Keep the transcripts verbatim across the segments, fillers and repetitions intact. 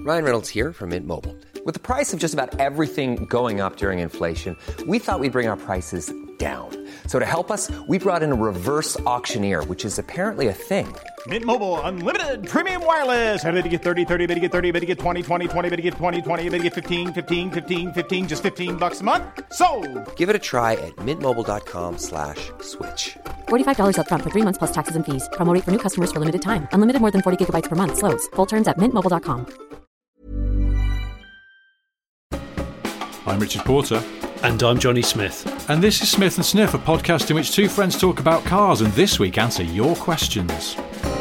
Ryan Reynolds here from Mint Mobile. With the price of just about everything going up during inflation, we thought we'd bring our prices down. So to help us, we brought in a reverse auctioneer, which is apparently a thing. Mint Mobile Unlimited Premium Wireless. How to get thirty, thirty, how to get thirty, how to get twenty, twenty, twenty, how to get twenty, twenty, how to get fifteen, fifteen, fifteen, fifteen, just fifteen bucks a month? Sold! Give it a try at mintmobile.com slash switch. forty-five dollars up front for three months plus taxes and fees. Promo rate for new customers for limited time. Unlimited more than forty gigabytes per month. Slows full terms at mint mobile dot com. I'm Richard Porter. And I'm Johnny Smith. And this is Smith and Sniff, a podcast in which two friends talk about cars and this week answer your questions.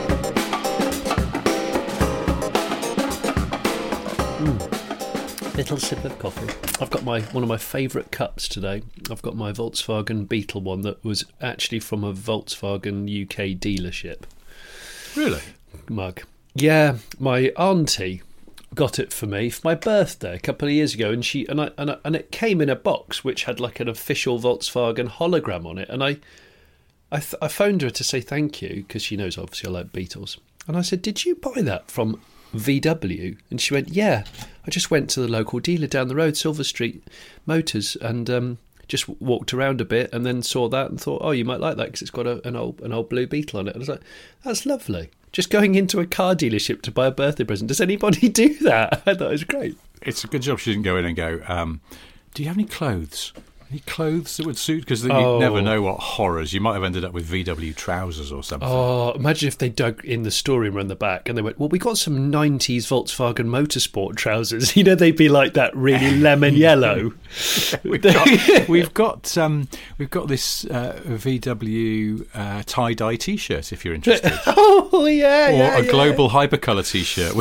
Mm. Little sip of coffee. I've got my one of my favourite cups today. I've got my Volkswagen Beetle one that was actually from a Volkswagen U K dealership. Really? Mug. Yeah, my auntie got it for me for my birthday a couple of years ago, and she and I and, I, and it came in a box which had like an official Volkswagen hologram on it, and I I, th- I phoned her to say thank you because she knows obviously I like Beetles, and I said, did you buy that from V W? And she went, yeah, I just went to the local dealer down the road, Silver Street Motors, and um, just walked around a bit and then saw that and thought, oh, you might like that because it's got a, an old an old blue Beetle on it. And I was like, that's lovely. Just going into a car dealership to buy a birthday present. Does anybody do that? I thought it was great. It's a good job she didn't go in and go, um, do you have any clothes? Any clothes that would suit? Because Oh. you never know what horrors. You might have ended up with V W trousers or something. Oh, imagine if they dug in the storeroom around the back and they went, well, we got some nineties Volkswagen Motorsport trousers. You know, they'd be like that really lemon yellow. we've got, we've got, um, we've got this uh, V W uh, tie-dye T-shirt, if you're interested. Oh, yeah, Or yeah, a yeah. global hypercolour T-shirt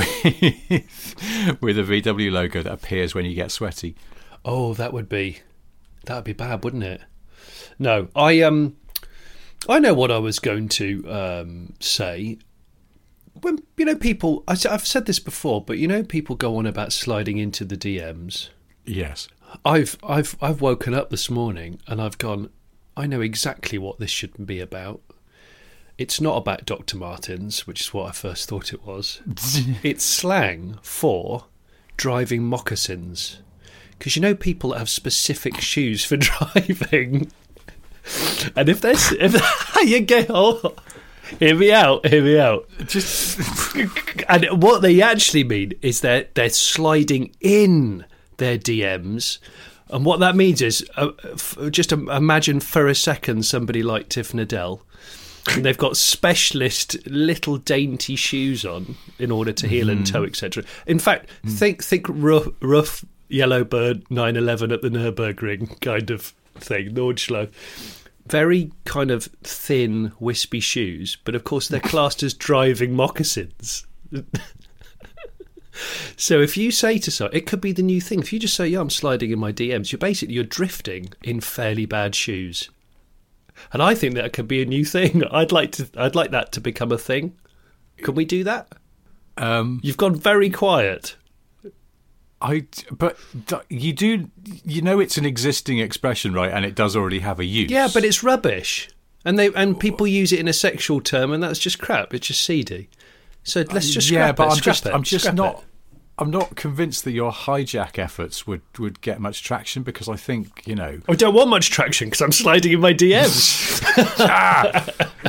with, with a V W logo that appears when you get sweaty. Oh, that would be... That would be bad, wouldn't it? No, I um, I know what I was going to um, say. When you know people, I, I've said this before, but you know people go on about sliding into the D Ms. Yes. I've I've I've woken up this morning and I've gone, I know exactly what this should be about. It's not about Doctor Martens, which is what I first thought it was. It's slang for driving moccasins. Because you know people that have specific shoes for driving. And if there's... If, you get... Oh, hear me out, hear me out. Just And what they actually mean is they're, they're sliding in their D Ms. And what that means is, uh, f- just imagine for a second somebody like Tiff Nadell, and they've got specialist little dainty shoes on in order to heel and toe, et cetera. In fact, mm. think think rough, rough Yellowbird nine eleven at the Nürburgring kind of thing, Nordschleife. Very kind of thin, wispy shoes, but of course they're classed as driving moccasins. So if you say to someone, it could be the new thing. If you just say, yeah, I'm sliding in my D Ms, you're basically you're drifting in fairly bad shoes. And I think that could be a new thing. I'd like to. I'd like that to become a thing. Can we do that? Um, You've gone very quiet. I, but you do, you know, it's an existing expression, right? And it does already have a use. Yeah, but it's rubbish, and they and people use it in a sexual term, and that's just crap. It's just seedy. So let's just scrap yeah, it. but I'm scrap just, it, I'm just scrap not, it. I'm not convinced that your hijack efforts would, would get much traction because I think you know. I don't want much traction because I'm sliding in my D Ms. ah!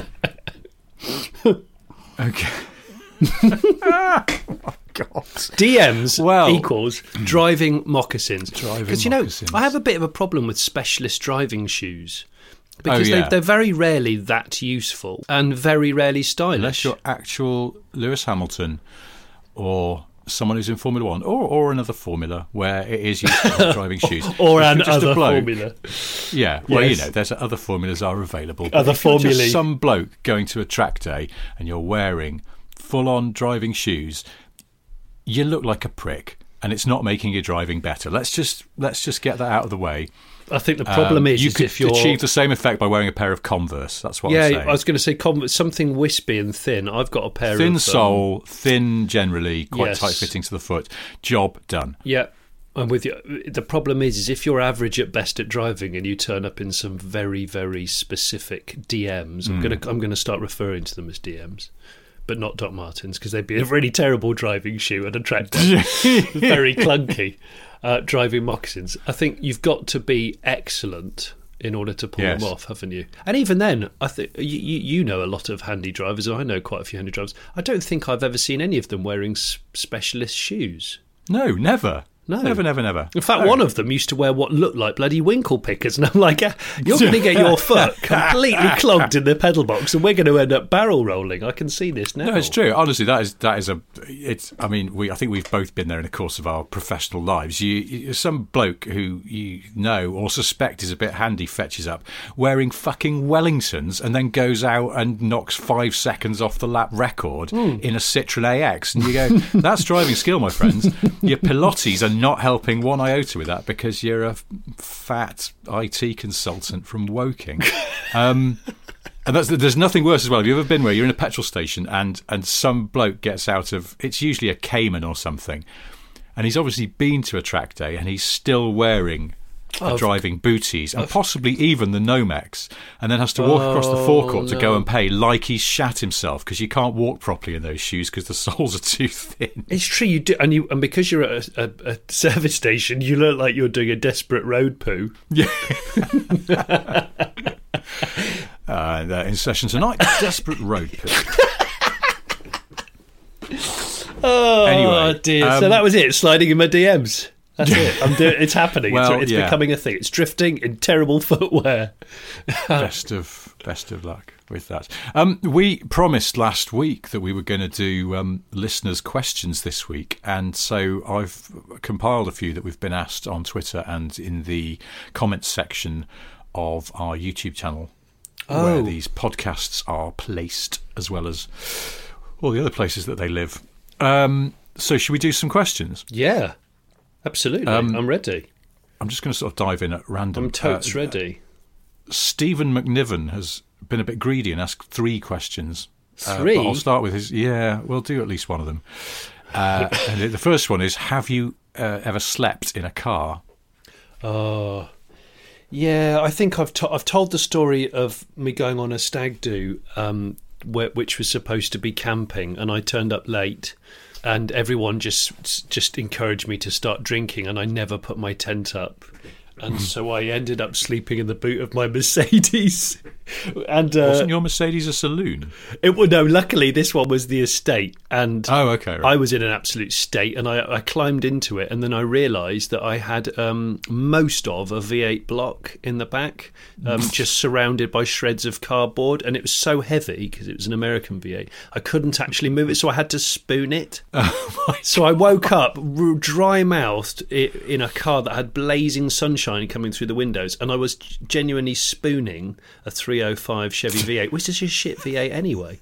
Okay. Oh, God. D Ms well, equals driving moccasins. Driving Because, you know, moccasins. I have a bit of a problem with specialist driving shoes. Because oh, yeah. they, they're very rarely that useful and very rarely stylish. Unless you're actual Lewis Hamilton or someone who's in Formula One or, or another formula where it is useful driving shoes. Or if an you're just a other bloke, formula. Yeah, well, Yes. you know, there's other formulas are available. But Other if you're just formulae. some bloke going to a track day and you're wearing full-on driving shoes, you look like a prick, and it's not making your driving better. Let's just let's just get that out of the way. I think the problem Um, is, you is could if you're achieve the same effect by wearing a pair of Converse. That's what yeah, I'm saying. I was going to say com- something wispy and thin. I've got a pair Thin of um, sole, thin generally, quite yes. tight fitting to the foot. Job done. Yeah, I'm with you. The problem is, is if you're average at best at driving and you turn up in some very, very specific D Ms, Mm. I'm gonna I'm gonna start referring to them as D Ms but not Doc Martens, because they'd be a really terrible driving shoe and a tractor. Very clunky uh, driving moccasins. I think you've got to be excellent in order to pull Yes. them off, haven't you? And even then, I think you, you you know a lot of handy drivers, and I know quite a few handy drivers. I don't think I've ever seen any of them wearing s- specialist shoes. No, never. No. Never, never, never. In fact, No. one of them used to wear what looked like bloody winkle pickers, and I'm like, ah, you're going to get your foot completely clogged in the pedal box, and we're going to end up barrel rolling. I can see this now. No, it's true. Honestly, that is that is a. It's. I mean, we. I think we've both been there in the course of our professional lives. You, you some bloke who you know or suspect is a bit handy fetches up wearing fucking Wellingtons and then goes out and knocks five seconds off the lap record Mm. in a Citroen A X, and you go, "That's driving skill, my friends." Your Pilates are not helping one iota with that because you're a f- fat I T consultant from Woking. Um, And that's, there's nothing worse as well. Have you ever been where you're in a petrol station and, and some bloke gets out of, it's usually a Cayman or something, and he's obviously been to a track day and he's still wearing a Oh, driving booties and possibly even the Nomex, and then has to walk across the forecourt to no. go and pay like he's shat himself because you can't walk properly in those shoes because the soles are too thin. It's true, you do, and you, and because you're at a, a, a service station, you look like you're doing a desperate road poo. Yeah. uh, they're in session tonight, desperate road poo. Oh Anyway, dear! um, so that was it. Sliding in my D Ms. That's it. I'm doing. It's happening. Well, it's it's yeah. becoming a thing. It's drifting in terrible footwear. best of best of luck with that. Um, we promised last week that we were going to do um, listeners' questions this week, and so I've compiled a few that we've been asked on Twitter and in the comments section of our YouTube channel, Oh. where these podcasts are placed, as well as all the other places that they live. Um, so, should we do some questions? Yeah, absolutely. Um, I'm ready. I'm just going to sort of dive in at random. I'm totes Uh, ready. Stephen McNiven has been a bit greedy and asked three questions. Uh, Three? but I'll start with his. Yeah, we'll do at least one of them. Uh, and the first one is: have you uh, ever slept in a car? Oh, yeah. I think I've to- I've told the story of me going on a stag do, um, where, which was supposed to be camping, and I turned up late, and everyone just just encouraged me to start drinking, and I never put my tent up. And so I ended up sleeping in the boot of my Mercedes. And uh, Wasn't your Mercedes a saloon? it well, no, luckily this one was the estate, and Oh, okay. Right. I was in an absolute state, and I, I climbed into it, and then I realised that I had um, most of a V eight block in the back, um, just surrounded by shreds of cardboard, and it was so heavy because it was an American V eight, I couldn't actually move it, so I had to spoon it. Oh, my So I woke up r- dry-mouthed i- in a car that had blazing sunshine coming through the windows, and I was genuinely spooning a three oh five Chevy V eight, which is a shit V eight anyway.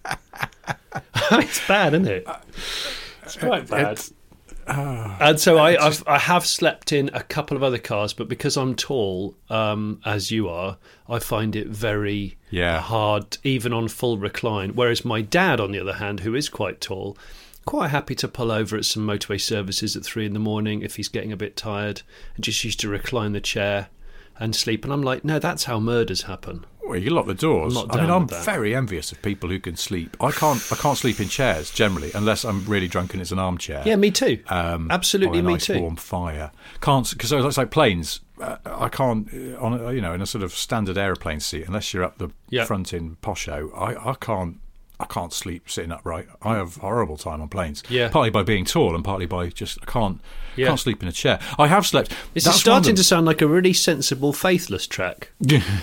It's bad, isn't it? It's quite bad. It's- oh, And so I, I've, I have slept in a couple of other cars, but because I'm tall, um, as you are, I find it very Yeah. hard, even on full recline. Whereas my dad, on the other hand, who is quite tall, quite happy to pull over at some motorway services at three in the morning if he's getting a bit tired, and just used to recline the chair and sleep. And I'm like, no, that's how murders happen. well, you lock the doors. I'm not I mean, down I'm with that. very envious of people who can sleep. I can't. I can't sleep in chairs generally, unless I'm really drunk and it's an armchair. Yeah, me too. Um, Absolutely, or a me nice too. warm fire. Can't because it's like planes. Uh, I can't uh, on a, you know in a sort of standard aeroplane seat unless you're up the Yeah. front in posho. I, I can't. I can't sleep sitting upright. I have a horrible time on planes. Yeah. Partly by being tall and partly by just I can't. Yeah. Can't sleep in a chair. I have slept. This That's is one of starting the- to sound like a really sensible Faithless track.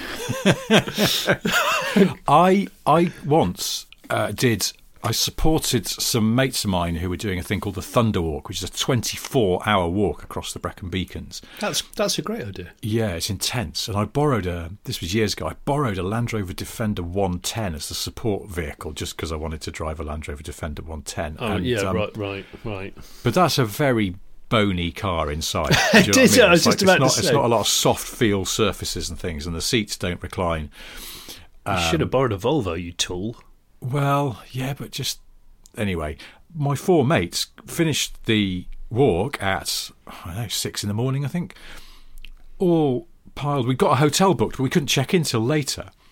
I I once uh, did. I supported some mates of mine who were doing a thing called the Thunder Walk, which is a twenty-four hour walk across the Brecon Beacons. That's that's a great idea. Yeah, it's intense. And I borrowed a, this was years ago, I borrowed a Land Rover Defender one ten as the support vehicle just because I wanted to drive a Land Rover Defender one ten. Oh, And, yeah, um, right, right, right. But that's a very bony car inside. Do I you know what did, mean? I was It's just like- about it's to not, say. It's not a lot of soft feel surfaces and things, and the seats don't recline. You should have borrowed a Volvo, you tool. Well, yeah, but just anyway, my four mates finished the walk at I don't know six in the morning, I think. All piled. We got a hotel booked, but we couldn't check in till later.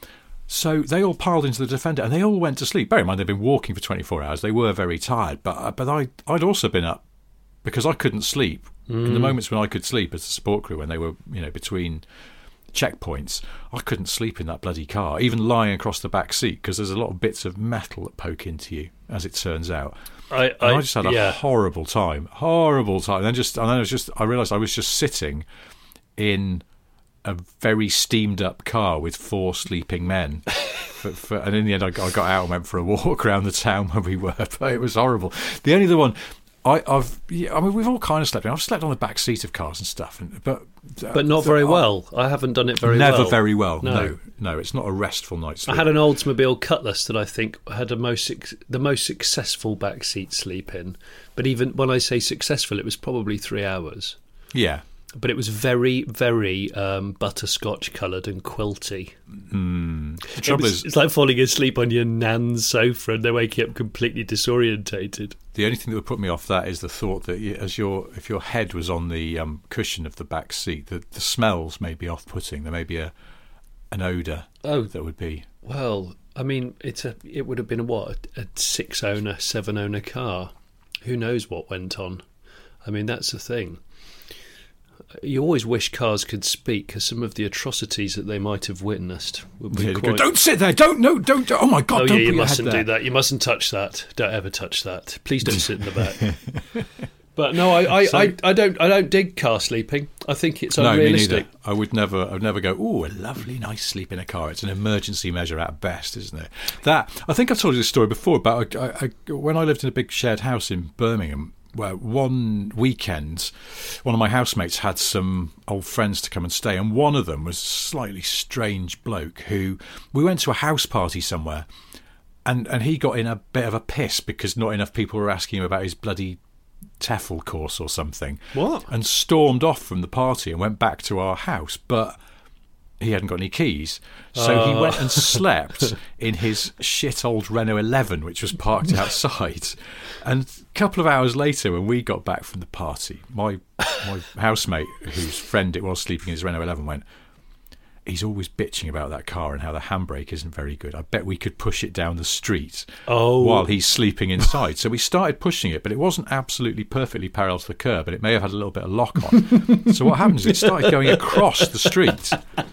So they all piled into the Defender and they all went to sleep. Bear in mind, they'd been walking for twenty-four hours. They were very tired. But but I, I'd also been up because I couldn't sleep. Mm. In the moments when I could sleep as a support crew, when they were, you know, between checkpoints, I couldn't sleep in that bloody car, even lying across the back seat, because there's a lot of bits of metal that poke into you, as it turns out. I, I, I just had a yeah. horrible time, horrible time. And then just, and then I was just, I realised I was just sitting in a very steamed up car with four sleeping men. for, for, and in the end, I got, I got out and went for a walk around the town where we were. But it was horrible. The only other one, I, I've, yeah, I mean, we've all kind of slept in. I've slept on the back seat of cars and stuff, and, but uh, but not very well. I haven't done it very never well. Never very well. No. no, no, it's not a restful night's sleep. I had an Oldsmobile Cutlass that I think had a most the most successful back seat sleep in. But even when I say successful, it was probably three hours. Yeah. But it was very, very um, butterscotch coloured and quilty. Mm. The it trouble was, is, it's like falling asleep on your nan's sofa and they're waking up completely disorientated. The only thing that would put me off that is the thought that you, as your if your head was on the um, cushion of the back seat, the, the smells may be off-putting. There may be a an odour oh, that would be. Well, I mean, it's a it would have been a, what a six-owner, seven-owner car. Who knows what went on? I mean, that's the thing. You always wish cars could speak, because some of the atrocities that they might have witnessed would be Yeah, quite... go, don't sit there! Don't no! Don't! Oh my God! Oh don't yeah, you put your mustn't head do there. that. You mustn't touch that. Don't ever touch that. Please don't sit in the back. But no, I, I, So- I, I don't, I don't dig car sleeping. I think it's No, me unrealistic. neither. I would never, I would never go, oh, a lovely, nice sleep in a car. It's an emergency measure at best, isn't it? That I think I've told you this story before about I, I, when I lived in a big shared house in Birmingham. Where one weekend, one of my housemates had some old friends to come and stay, and one of them was a slightly strange bloke who we went to a house party somewhere, and and he got in a bit of a piss because not enough people were asking him about his bloody T E F L course or something. What? And stormed off from the party and went back to our house, but he hadn't got any keys, so he Oh. went and slept in his shit old Renault eleven, which was parked outside. And a couple of hours later, when we got back from the party, my my housemate, whose friend it was sleeping in his Renault eleven, went, he's always bitching about that car and how the handbrake isn't very good. I bet we could push it down the street Oh. while he's sleeping inside. So we started pushing it, but it wasn't absolutely perfectly parallel to the curb, and it may have had a little bit of lock on. So what happened is it started going across the street,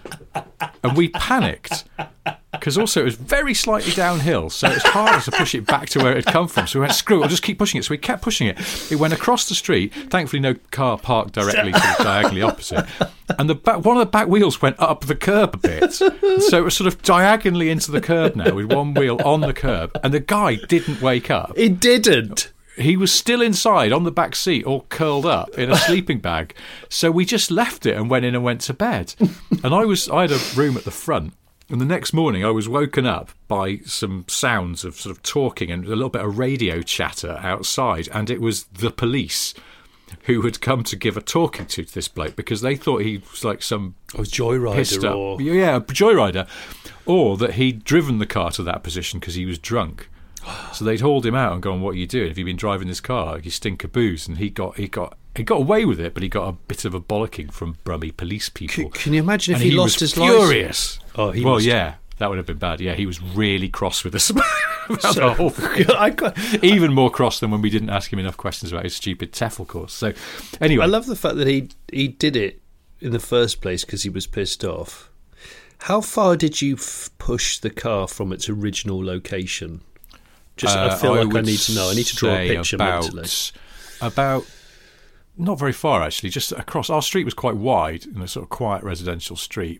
and we panicked. Because also it was very slightly downhill, so it was harder to push it back to where it had come from. So we went, screw it, we'll just keep pushing it. So we kept pushing it. It went across the street. Thankfully, no car parked directly sort of diagonally opposite. And the back, one of the back wheels went up the curb a bit. So it was sort of diagonally into the curb now, with one wheel on the curb. And the guy didn't wake up. It didn't. He was still inside on the back seat, all curled up in a sleeping bag. So we just left it and went in and went to bed. And I was I had a room at the front. And the next morning I was woken up by some sounds of sort of talking and a little bit of radio chatter outside, and it was the police who had come to give a talking to to this bloke because they thought he was like some Oh, joyrider pissed up, or... yeah, a joyrider, or that he'd driven the car to that position because he was drunk. So they'd hauled him out and gone, "What are you doing? Have you been driving this car? You stink of booze." And he got he got he got away with it, but he got a bit of a bollocking from Brummy police people. Can, can you imagine if And he, he lost was his license? furious. Oh, he well, must- yeah, that would have been bad. Yeah, he was really cross with us about So- the whole thing. I got- Even more cross than when we didn't ask him enough questions about his stupid T E F L course. So, anyway, I love the fact that he he did it in the first place because he was pissed off. How far did you f- push the car from its original location? Just, I uh, feel like I would need to know. I need to draw a say picture about, mentally. About not very far actually. Just across our street was quite wide in a sort of quiet residential street.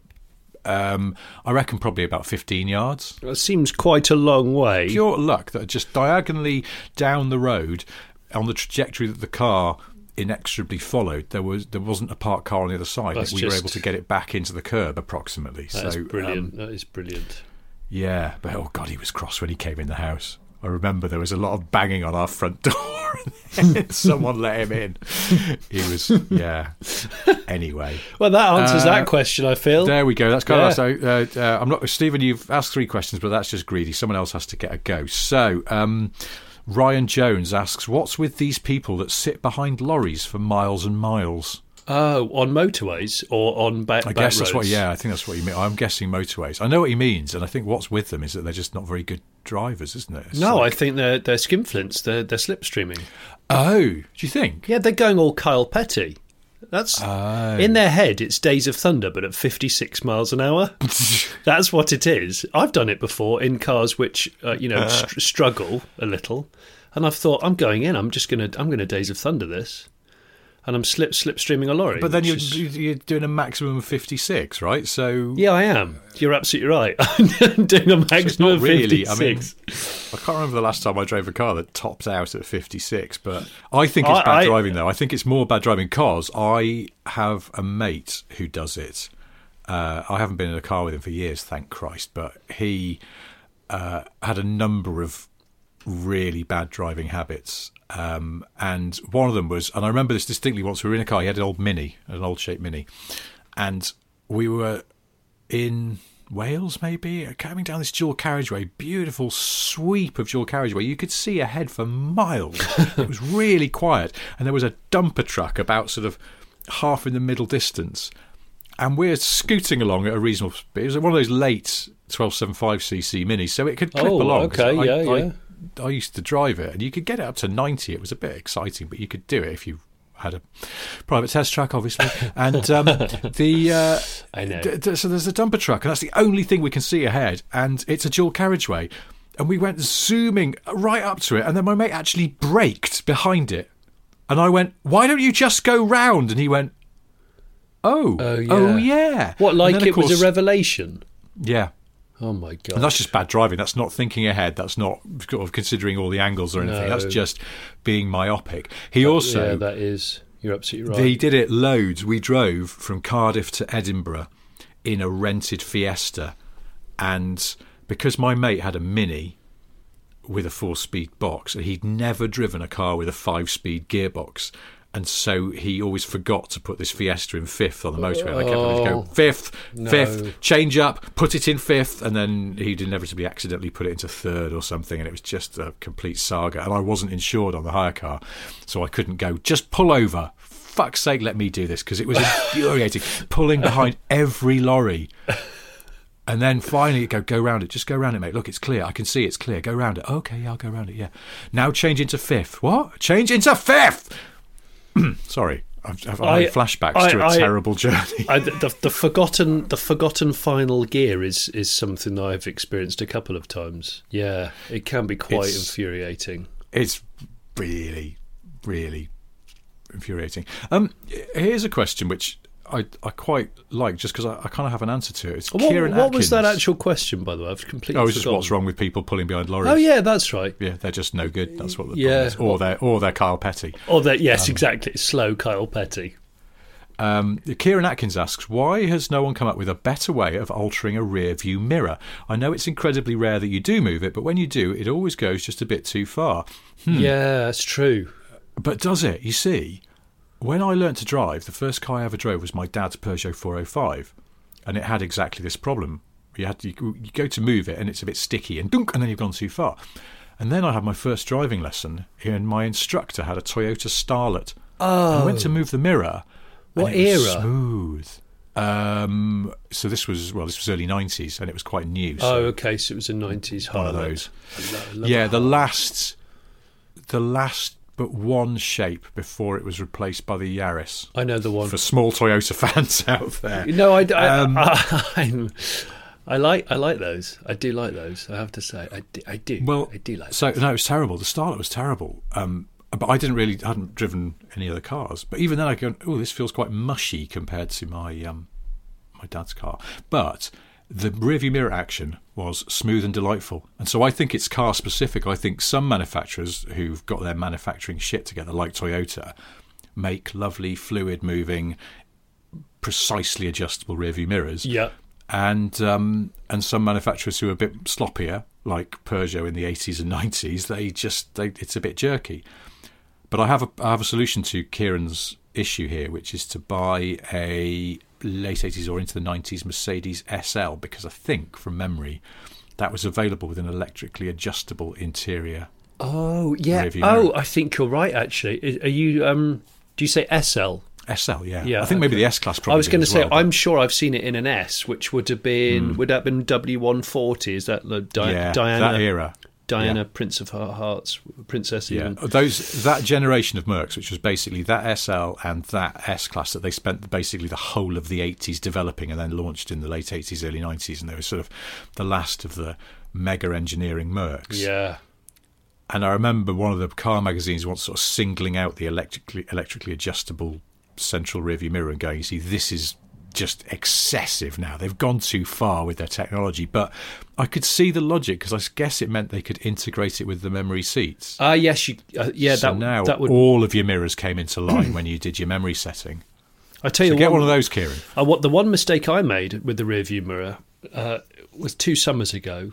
Um, I reckon probably about fifteen yards. It seems quite a long way. Pure luck that just diagonally down the road on the trajectory that the car inexorably followed, there was there wasn't a parked car on the other side. That's we just- were able to get it back into the curb approximately. That is so brilliant. um, that is brilliant. yeah, but oh god, he was cross when he came in the house. I remember there was a lot of banging on our front door and someone let him in. He was, yeah. Anyway. Well, that answers Uh, that question, I feel. There we go. That's kind Yeah. of so. Uh, uh, I'm not Stephen. You've asked three questions, but that's just greedy. Someone else has to get a go. So, um, Ryan Jones asks, "What's with these people that sit behind lorries for miles and miles?" Oh, on motorways or on back, I back guess roads? that's what. Yeah, I think that's what you mean. I'm guessing motorways. I know what he means, and I think what's with them is that they're just not very good drivers, isn't it? It's No, like- I think they're they're skinflints. They're they're slipstreaming. Oh, do you think? Yeah, they're going all Kyle Petty. That's Oh. in their head. It's Days of Thunder, but at fifty-six miles an hour. That's what it is. I've done it before in cars which uh, you know str- struggle a little, and I've thought I'm going in. I'm just gonna I'm gonna Days of Thunder this, and I'm slip slipstreaming a lorry. But then which you're is- you're doing a maximum of fifty-six, right? So yeah, I am. You're absolutely right. I'm doing a So it's maximum not of really. I mean, fifty-six. I can't remember the last time I drove a car that topped out at fifty-six, but I think it's I- bad I- driving, though. I think it's more bad driving because I have a mate who does it. Uh, I haven't been in a car with him for years, thank Christ, but he uh, had a number of really bad driving habits. Um, and one of them was, and I remember this distinctly once, we were in a car, he had an old Mini, an old shaped Mini, and we were in Wales, maybe, coming down this dual carriageway, beautiful sweep of dual carriageway. You could see ahead for miles. It was really quiet, and there was a dumper truck about sort of half in the middle distance, and we're scooting along at a reasonable speed. It was one of those late twelve seventy-five c c minis, so it could clip Oh, along. 'cause okay, I, yeah, I, yeah. I used to drive it, and you could get it up to ninety. It was a bit exciting, but you could do it if you had a private test track, obviously. And um, the uh, I know. d- d- so there's a dumper truck, and that's the only thing we can see ahead, and it's a dual carriageway. And we went zooming right up to it, and then my mate actually braked behind it, and I went, "Why don't you just go round?" And he went, "Oh, Oh, yeah. oh yeah." What, And like then, of it was course- a revelation? Yeah. Oh my god! And that's just bad driving. That's not thinking ahead. That's not sort of considering all the angles or anything. No. That's just being myopic. He also yeah, that is. You're absolutely right. He did it loads. We drove from Cardiff to Edinburgh in a rented Fiesta, and because my mate had a Mini with a four-speed box, and he'd never driven a car with a five-speed gearbox, and so he always forgot to put this Fiesta in fifth on the motorway. And I kept having to go Oh, fifth, no. fifth, change up, put it in fifth, and then he'd inevitably accidentally put it into third or something, and it was just a complete saga. And I wasn't insured on the hire car, so I couldn't go, just pull over. Fuck's sake, let me do this, because it was infuriating, pulling behind every lorry. And then finally go, go round it, just go round it, mate. Look, it's clear. I can see it's clear. Go round it. Okay, yeah, I'll go round it, yeah. Now change into fifth. What? Change into fifth! Sorry, I've, I've I- had flashbacks I- to a I- terrible journey. I, the, the forgotten, the forgotten final gear is is something that I've experienced a couple of times. Yeah, it can be quite It's- infuriating. It's really, really infuriating. Um, here's a question which I, I quite like, just because I, I kind of have an answer to it. It's What, Kieran what was that Atkins. actual question, by the way? I've completely Oh, it's just forgotten. what's wrong with people pulling behind lorries. Oh yeah, that's right. Yeah, they're just no good. That's what the Yeah. problem is. Or they're, or they're Kyle Petty. Oh, that yes, Um, exactly. Slow Kyle Petty. Um, Kieran Atkins asks, why has no one come up with a better way of altering a rear view mirror? I know it's incredibly rare that you do move it, but when you do, it always goes just a bit too far. Yeah, that's true. But does it? You see, when I learnt to drive, the first car I ever drove was my dad's Peugeot four oh five, and it had exactly this problem. You had to, you, you go to move it, and it's a bit sticky, and dunk, and then you've gone too far. And then I had my first driving lesson, and my instructor had a Toyota Starlet. Oh, I went to move the mirror. What and it was era? Smooth. Um, so this was well, this was early nineties, and it was quite new. So oh, okay. So it was a nineties one of Harley. those. I lo- I love Yeah, a the Harley. last, the last but one shape before it was replaced by the Yaris. I know the one. For small Toyota fans out there, No, I, I, Um, I, I'm- I like I like those. I do like those. I have to say, I do. I do. well, I do like. so those. no, it was terrible. The Starlet was terrible. Um, but I didn't really hadn't driven any other cars. But even then, I go, oh, this feels quite mushy compared to my um, my dad's car. But the rearview mirror action was smooth and delightful, and so I think it's car specific. I think some manufacturers who've got their manufacturing shit together, like Toyota, make lovely fluid moving, precisely adjustable rearview mirrors. Yeah. And um, and some manufacturers who are a bit sloppier, like Peugeot in the eighties and nineties, they just they, it's a bit jerky. But I have a I have a solution to Kieran's issue here, which is to buy a late eighties or into the nineties Mercedes S L, because I think from memory that was available with an electrically adjustable interior. Oh yeah. rearview Oh, mirror. I think you're right. Actually, I- are you? Um, do you say S L? S L, yeah. Yeah, I think maybe okay. the S-Class probably I was going to did as say, well, but- I'm sure I've seen it in an S, which would have been, mm. would that have been W one forty? Is that the Di- yeah, Diana? that era. Diana, yeah. Prince of Hearts, Princess even. Yeah, those that generation of Mercs, which was basically that S L and that S-Class that they spent basically the whole of the eighties developing and then launched in the late eighties, early nineties, and they were sort of the last of the mega engineering Mercs. Yeah. And I remember one of the car magazines once sort of singling out the electrically electrically adjustable central rearview mirror and going, you see, this is just excessive now. They've gone too far with their technology. But I could see the logic, because I guess it meant they could integrate it with the memory seats. Ah, uh, yes, you, uh, yeah. So that, now that would... all of your mirrors came into line when you did your memory setting. I tell so you, get one, one of those, Kieran. Uh, what the one mistake I made with the rearview mirror uh, was two summers ago.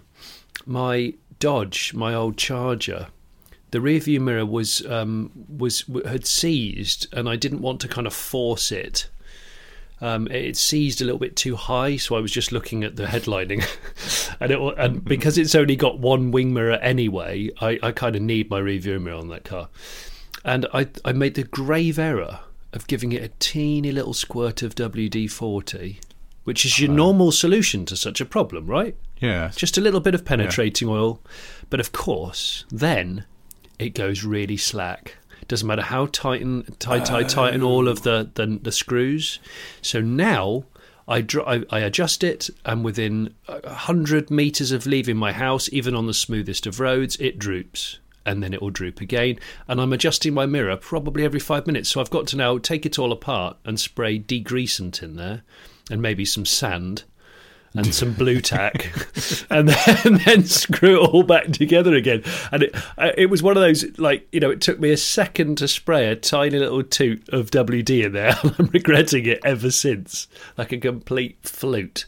My Dodge, my old Charger, the rearview mirror was um, was had seized, and I didn't want to kind of force it. Um, it seized a little bit too high, so I was just looking at the headlining, and it and because it's only got one wing mirror anyway, I, I kind of need my rearview mirror on that car, and I I made the grave error of giving it a teeny little squirt of W D forty, which is your uh, normal solution to such a problem, right? Yeah, just a little bit of penetrating yeah. oil, but of course then it goes really slack. Doesn't matter how tighten, tight, tight, tighten all of the, the, the screws. So now I, dr- I I adjust it, and within a hundred metres of leaving my house, even on the smoothest of roads, it droops, and then it will droop again. And I'm adjusting my mirror probably every five minutes. So I've got to now take it all apart and spray degreasant in there, and maybe some sand and some blue tack, and then, and then screw it all back together again. And it it was one of those, like, you know, it took me a second to spray a tiny little toot of W D in there, and I'm regretting it ever since, like a complete flute.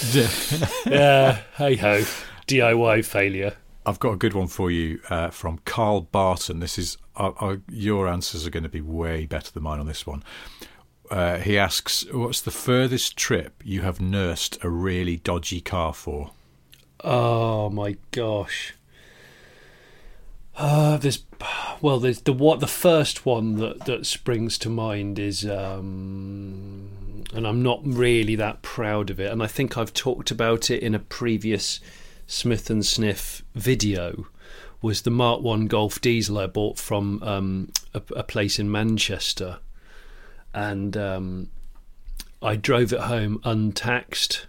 Yeah, hey ho, D I Y failure. I've got a good one for you uh, from Carl Barton. This is uh, uh, your answers are going to be way better than mine on this one. Uh, he asks, what's the furthest trip you have nursed a really dodgy car for? Oh, my gosh. Uh, there's, well, there's the what the first one that, that springs to mind is, um, and I'm not really that proud of it, and I think I've talked about it in a previous Smith and Sniff video, was the Mark one Golf diesel I bought from um, a, a place in Manchester. And um, I drove it home untaxed,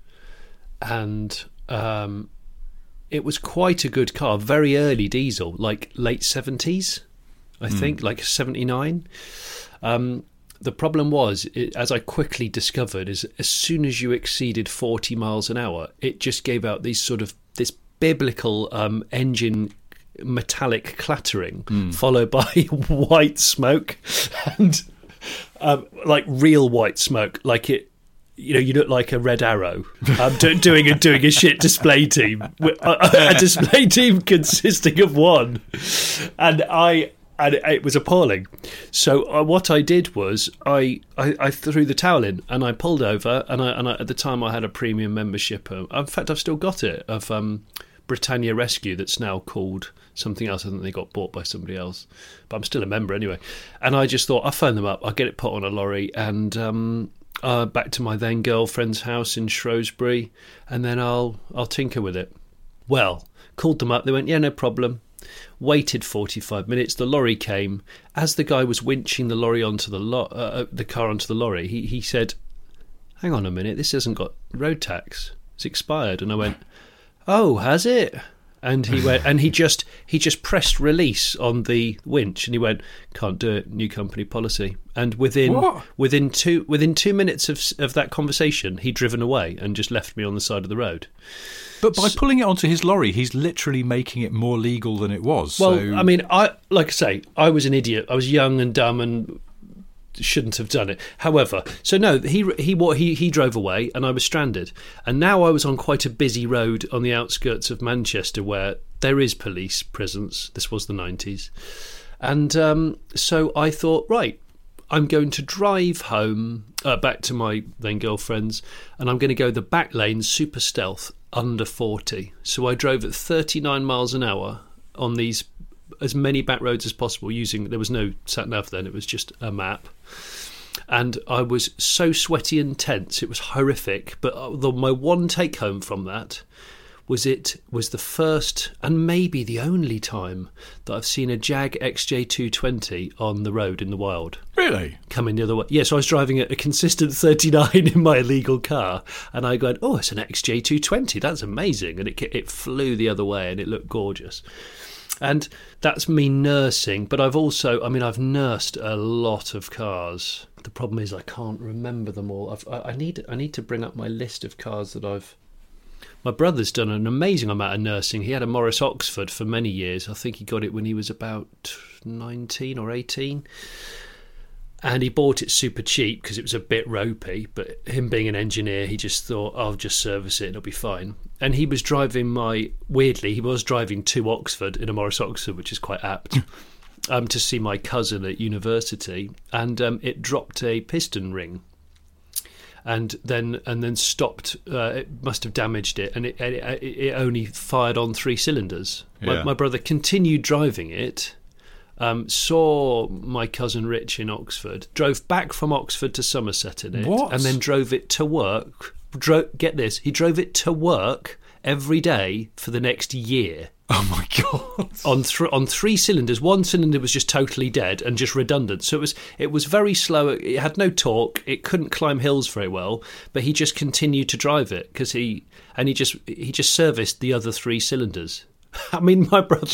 and um, it was quite a good car, very early diesel, like late seventies, I mm. think, like seventy-nine. Um, the problem was, it, as I quickly discovered, is as soon as you exceeded forty miles an hour, it just gave out these sort of, this biblical um, engine metallic clattering, mm. followed by white smoke, and... Um, like real white smoke, like it, you know, you look like a Red Arrow um, do, doing a doing a shit display team, a, a display team consisting of one, and I and it, it was appalling. So uh, what I did was I, I, I threw the towel in and I pulled over, and I and I, at the time I had a premium membership. Uh, in fact, I've still got it of um, Britannia Rescue, that's now called something else. I think they got bought by somebody else, but I'm still a member anyway. And I just thought, I'll phone them up, I'll get it put on a lorry, and um, uh, back to my then girlfriend's house in Shrewsbury, and then I'll I'll tinker with it. Well, called them up, they went, yeah, no problem. Waited forty-five minutes, the lorry came. As the guy was winching the lorry onto the lo- uh, the car onto the lorry, he, he said, hang on a minute, this hasn't got road tax, it's expired. And I went, oh, has it? And he went, and he just he just pressed release on the winch, and he went, can't do it, new company policy. And within what? within two within two minutes of of that conversation, he'd driven away and just left me on the side of the road. But by so, pulling it onto his lorry, he's literally making it more legal than it was. Well, so. I mean, I like I say, I was an idiot. I was young and dumb and shouldn't have done it. However, so no, he he he he drove away, and I was stranded. And now I was on quite a busy road on the outskirts of Manchester, where there is police presence. This was the nineties, and um, so I thought, right, I'm going to drive home uh, back to my then girlfriend's, and I'm going to go the back lane, super stealth, under forty. So I drove at thirty-nine miles an hour on these, as many back roads as possible, using, there was no sat nav then, it was just a map. And I was so sweaty and tense, it was horrific. But uh, the, my one take home from that was it was the first and maybe the only time that I've seen a Jag X J two twenty on the road in the wild. Really? Coming the other way. Yeah, so I was driving a consistent thirty-nine in my illegal car, and I go, oh, it's an X J two twenty, that's amazing. And it it flew the other way, and it looked gorgeous. And that's me nursing, but I've also, I mean, I've nursed a lot of cars. The problem is I can't remember them all. I've, I, I need I need to bring up my list of cars that I've... My brother's done an amazing amount of nursing. He had a Morris Oxford for many years. I think he got it when he was about nineteen or eighteen. And he bought it super cheap because it was a bit ropey. But him being an engineer, he just thought, I'll just service it and it'll be fine. And he was driving my... Weirdly, he was driving to Oxford in a Morris Oxford, which is quite apt, um, to see my cousin at university. And um, it dropped a piston ring. And then and then stopped. Uh, it must have damaged it, and it, it it only fired on three cylinders. Yeah. My, my brother continued driving it. Um, saw my cousin Rich in Oxford. Drove back from Oxford to Somerset in it, What? and then drove it to work. Dro- get this, he drove it to work every day for the next year. Oh my God! On th- on three cylinders, one cylinder was just totally dead and just redundant. So it was it was very slow. It had no torque. It couldn't climb hills very well. But he just continued to drive it because he and he just he just serviced the other three cylinders. I mean, my brother.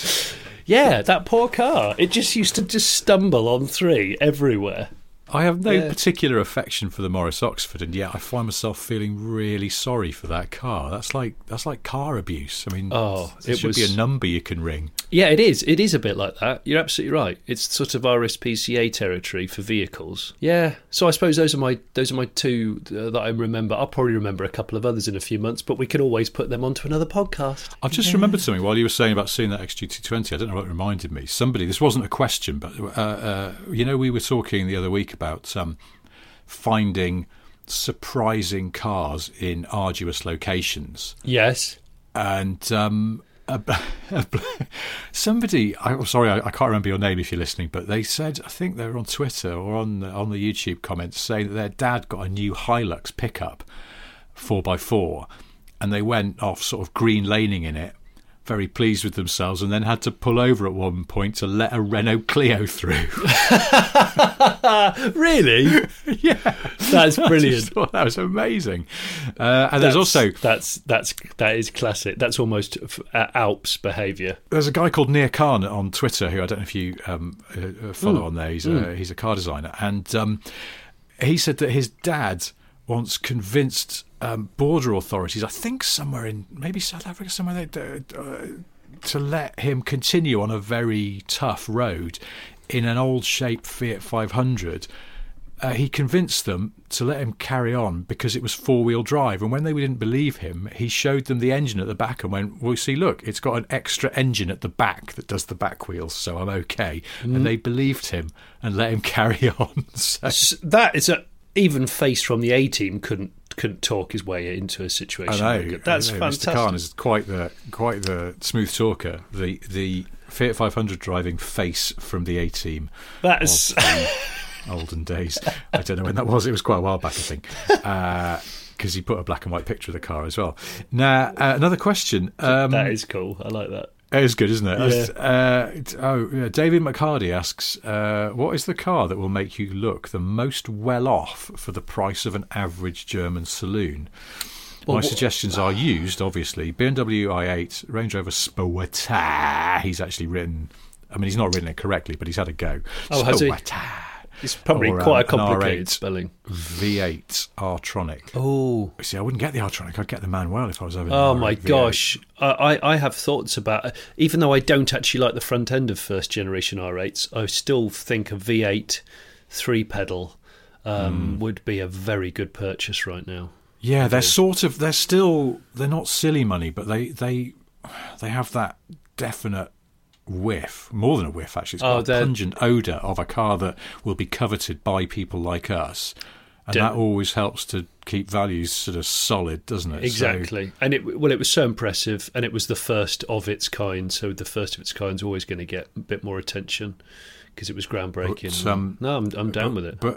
Yeah, that poor car. It just used to just stumble on three everywhere. I have no Yeah. particular affection for the Morris Oxford, and yet I find myself feeling really sorry for that car. That's like that's like car abuse. I mean, Oh, there it should be was- a number you can ring. Yeah, it is. It is a bit like that. You're absolutely right. It's sort of R S P C A territory for vehicles. Yeah. So I suppose those are my those are my two uh, that I remember. I'll probably remember a couple of others in a few months, but we can always put them onto another podcast. I've just remembered something while you were saying about seeing that X G two twenty. I don't know what it reminded me. Somebody, this wasn't a question, but uh, uh, you know, we were talking the other week about um, finding surprising cars in arduous locations. Yes. And um, a, a, somebody, I'm sorry, I, I can't remember your name if you're listening, but they said, I think they were on Twitter or on the, on the YouTube comments, saying that their dad got a new Hilux pickup, four by four, and they went off sort of green laning in it, very pleased with themselves, and then had to pull over at one point to let a Renault Clio through. Really? Yeah, That's I brilliant. just thought that was amazing. Uh, and there's That's- also that's that's that is classic. That's almost uh, Alps behaviour. there's a guy called Nir Khan on Twitter who I don't know if you um, uh, follow Mm. on there. He's a he's a car designer, and um, he said that his dad once convinced um, border authorities, I think somewhere in maybe South Africa, somewhere they, uh, to let him continue on a very tough road in an old shape Fiat five hundred. Uh, he convinced them to let him carry on because it was four-wheel drive. And when they didn't believe him, he showed them the engine at the back and went, well, see, look, it's got an extra engine at the back that does the back wheels, so I'm okay. Mm. And they believed him and let him carry on. So, S- That is a even Face from the A-Team couldn't couldn't talk his way into a I situation. know, like that. That's I know. fantastic. Mister Khan is quite the quite the smooth talker. The the Fiat five hundred driving face from the A-Team. That's of the olden days. I don't know when that was. It was quite a while back, I think, because he put a black and white picture of the car as well. Now, uh, another question. Um, that is cool. I like that. It is good, isn't it? Yeah. Uh, it- oh, yeah, David McCarty asks, uh, what is the car that will make you look the most well off for the price of an average German saloon? Well, My what- suggestions are used, obviously. B M W i eight, Range Rover Sport. He's actually written, I mean, he's not written it correctly, but he's had a go. Oh, has he? Sport. It's probably Or, um, quite a an complicated R eight. spelling. V eight R-Tronic. Oh. See, I wouldn't get the R-Tronic. I'd get the Manuel if I was over Oh the my V eight. gosh! I, I I have thoughts about, even though I don't actually like the front end of first generation R eights, I still think a V eight three pedal um, Hmm. would be a very good purchase right now. Yeah, they're sort of, they're still, they're not silly money, but they they they have that definite whiff, more than a whiff actually. It's Oh, got a they're- pungent odour of a car that will be coveted by people like us. And Dem- that always helps to keep values sort of solid, doesn't it? So- Exactly, and it well, it was so impressive, and it was the first of its kind. So the first of its kind is always going to get a bit more attention because it was groundbreaking. But, um, no, I'm I'm down with it. But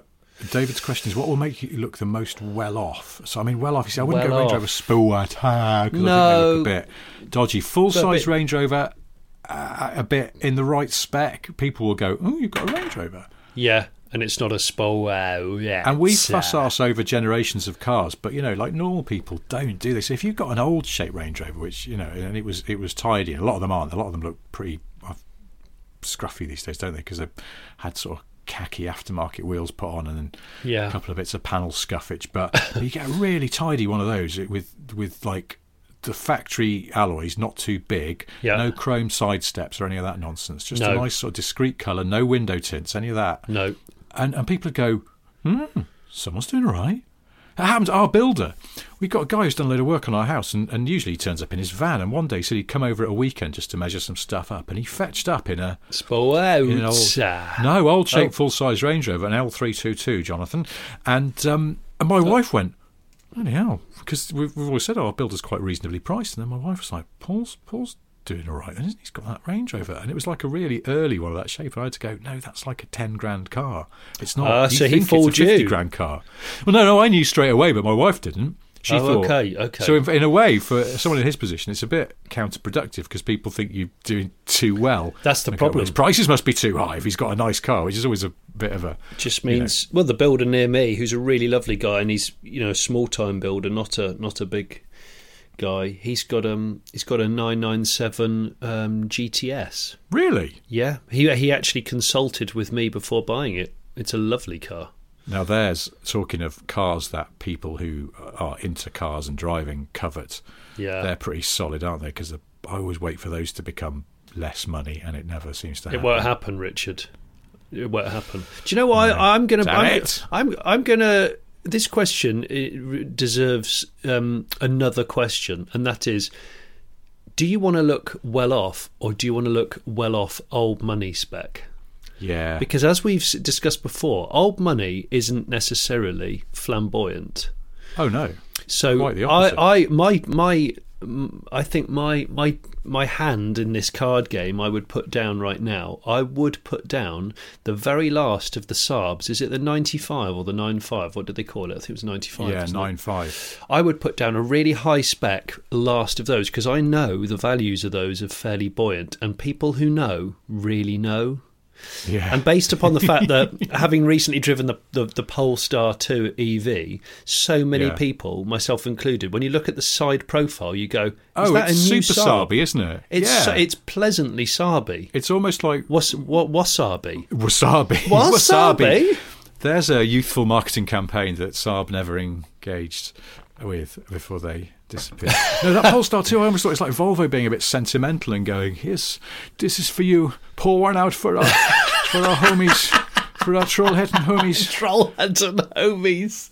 David's question is, what will make you look the most well off? So, I mean, well off, you see, I wouldn't Well go Range off. Rover Sport, because I think they No. look a bit dodgy. Full-size bit- Range Rover, uh, a bit in the right spec, people will go, oh, you've got a Range Rover. Yeah, and it's not a Spolo. Yeah, And we fuss arse over generations of cars, but, you know, like normal people don't do this. If you've got an old shape Range Rover, which, you know, and it was it was tidy, and a lot of them aren't. A lot of them look pretty uh, scruffy these days, don't they? Because they've had sort of khaki aftermarket wheels put on and then Yeah. a couple of bits of panel scuffage. But you get a really tidy one of those with, with like, the factory alloys not too big, Yeah. no chrome side steps or any of that nonsense. Just No. a nice sort of discreet colour, no window tints, any of that. No. And and people would go, hmm, someone's doing all right. It happened to our builder. We've got a guy who's done a load of work on our house, and, and usually he turns up in his van. And one day he said he'd come over at a weekend just to measure some stuff up, and he fetched up in a Spolo. in an old, no, old shape full size Range Rover, an L three twenty-two, Jonathan. And um, and my wife went, bloody hell, because we've, we've always said, oh, our builder's quite reasonably priced. And then my wife was like, Paul's Paul's doing all right, isn't he? He's got that Range Rover, and it was like a really early one of that shape. And I had to go, no, that's like a ten grand car. It's not. Ah, You so he think fooled it's a fifty you. grand car. Well, no, no, I knew straight away, but my wife didn't. She Oh, thought, okay, okay. So in, in a way, for someone in his position, it's a bit counterproductive because people think you're doing too well. That's the And go, well, problem. his prices must be too high if he's got a nice car, which is always a bit of a Just you know. means well, the builder near me, who's a really lovely guy, and he's you know a small time builder, not a not a big guy. He's got um he's got a nine ninety-seven um, G T S. Really. Yeah, he he actually consulted with me before buying it. It's a lovely car. Now, there's talking of cars that people who are into cars and driving covet. Yeah. They're pretty solid, aren't they? Because I always wait for those to become less money, and it never seems to It happen. won't happen, Richard. It won't happen. Do you know what? I, I'm gonna. Damn I'm, it. I'm. I'm gonna. This question it deserves um, another question, and that is: do you want to look well off, or do you want to look well off old money spec? Yeah. Because as we've s- discussed before, old money isn't necessarily flamboyant. Oh no. So Quite the I, opposite. I, my, my, mm, I think my, my, my hand in this card game, I would put down right now. I would put down the very last of the Saabs. Is it the ninety-five or the ninety-five? What did they call it? I think it was ninety-five. Yeah, wasn't it? nine five. I would put down a really high spec last of those because I know the values of those are fairly buoyant, and people who know really know. Yeah. And based upon the fact that having recently driven the, the, the Polestar two E V, so many Yeah. people, myself included, when you look at the side profile, you go, is oh, that it's a new super Saab? Saaby, isn't it? It's yeah. so, it's pleasantly Saaby. It's almost like Was, what, wasabi? wasabi. Wasabi? There's a youthful marketing campaign that Saab never engaged with before they disappeared. No, that Polestar two, I almost thought it's like Volvo being a bit sentimental and going, "Here's this is for you, pour one out for our for our homies, for our Trollhättan homies." Trollhättan homies.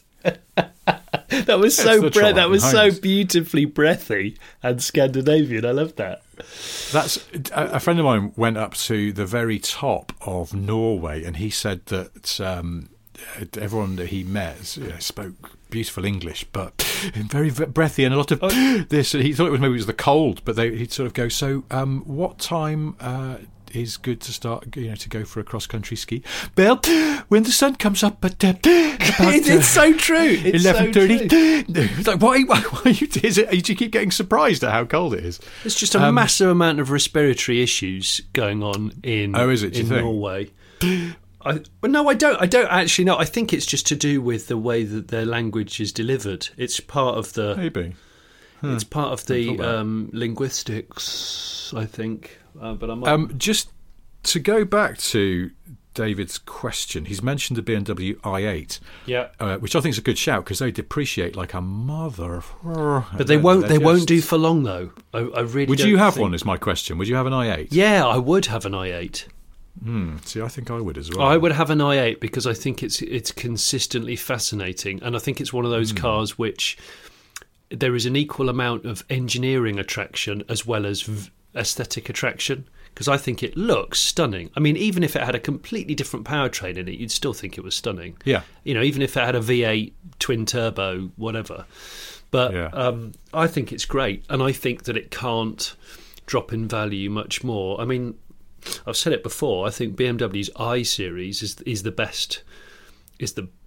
That was It's so the bre- that Trollhättan was so homies. beautifully breathy and Scandinavian. I love that. That's a, a friend of mine went up to the very top of Norway, and he said that um, everyone that he met you know, spoke beautiful English, but very v- breathy and a lot of this. He thought it was maybe it was the cold, but they, he'd sort of go. So, um, what time uh, is good to start? You know, to go for a cross country ski? Well, when the sun comes up at uh, about It's, it's so true. It's eleven so thirty. true. It's like why? Why, why are you? Is it? Do you keep getting surprised at how cold it is? There's just a Um, massive amount of respiratory issues going on in, Oh, is it, do you in think? Norway. I, well, no, I don't. I don't actually know. I think it's just to do with the way that their language is delivered. It's part of the. Maybe. It's part of thought the that. um, linguistics, I think. Uh, but I'm. Um, just to go back to David's question, he's mentioned the B M W i eight, yeah. uh, which I think is a good shout because they depreciate like a mother. But they won't. They won't do for long, though. I, I really. Would don't you have think- one? Is my question. Would you have an i eight? Yeah, I would have an i eight. Hmm. See, I think I would as well. I would have an i eight because I think it's it's consistently fascinating, and I think it's one of those cars which there is an equal amount of engineering attraction as well as v- aesthetic attraction. Because I think it looks stunning. I mean, even if it had a completely different powertrain in it, you'd still think it was stunning. Yeah. You know, even if it had a V eight twin turbo, whatever. But Yeah. um, I think it's great, and I think that it can't drop in value much more. I mean, I've said it before. I think B M W's i Series is is the best is the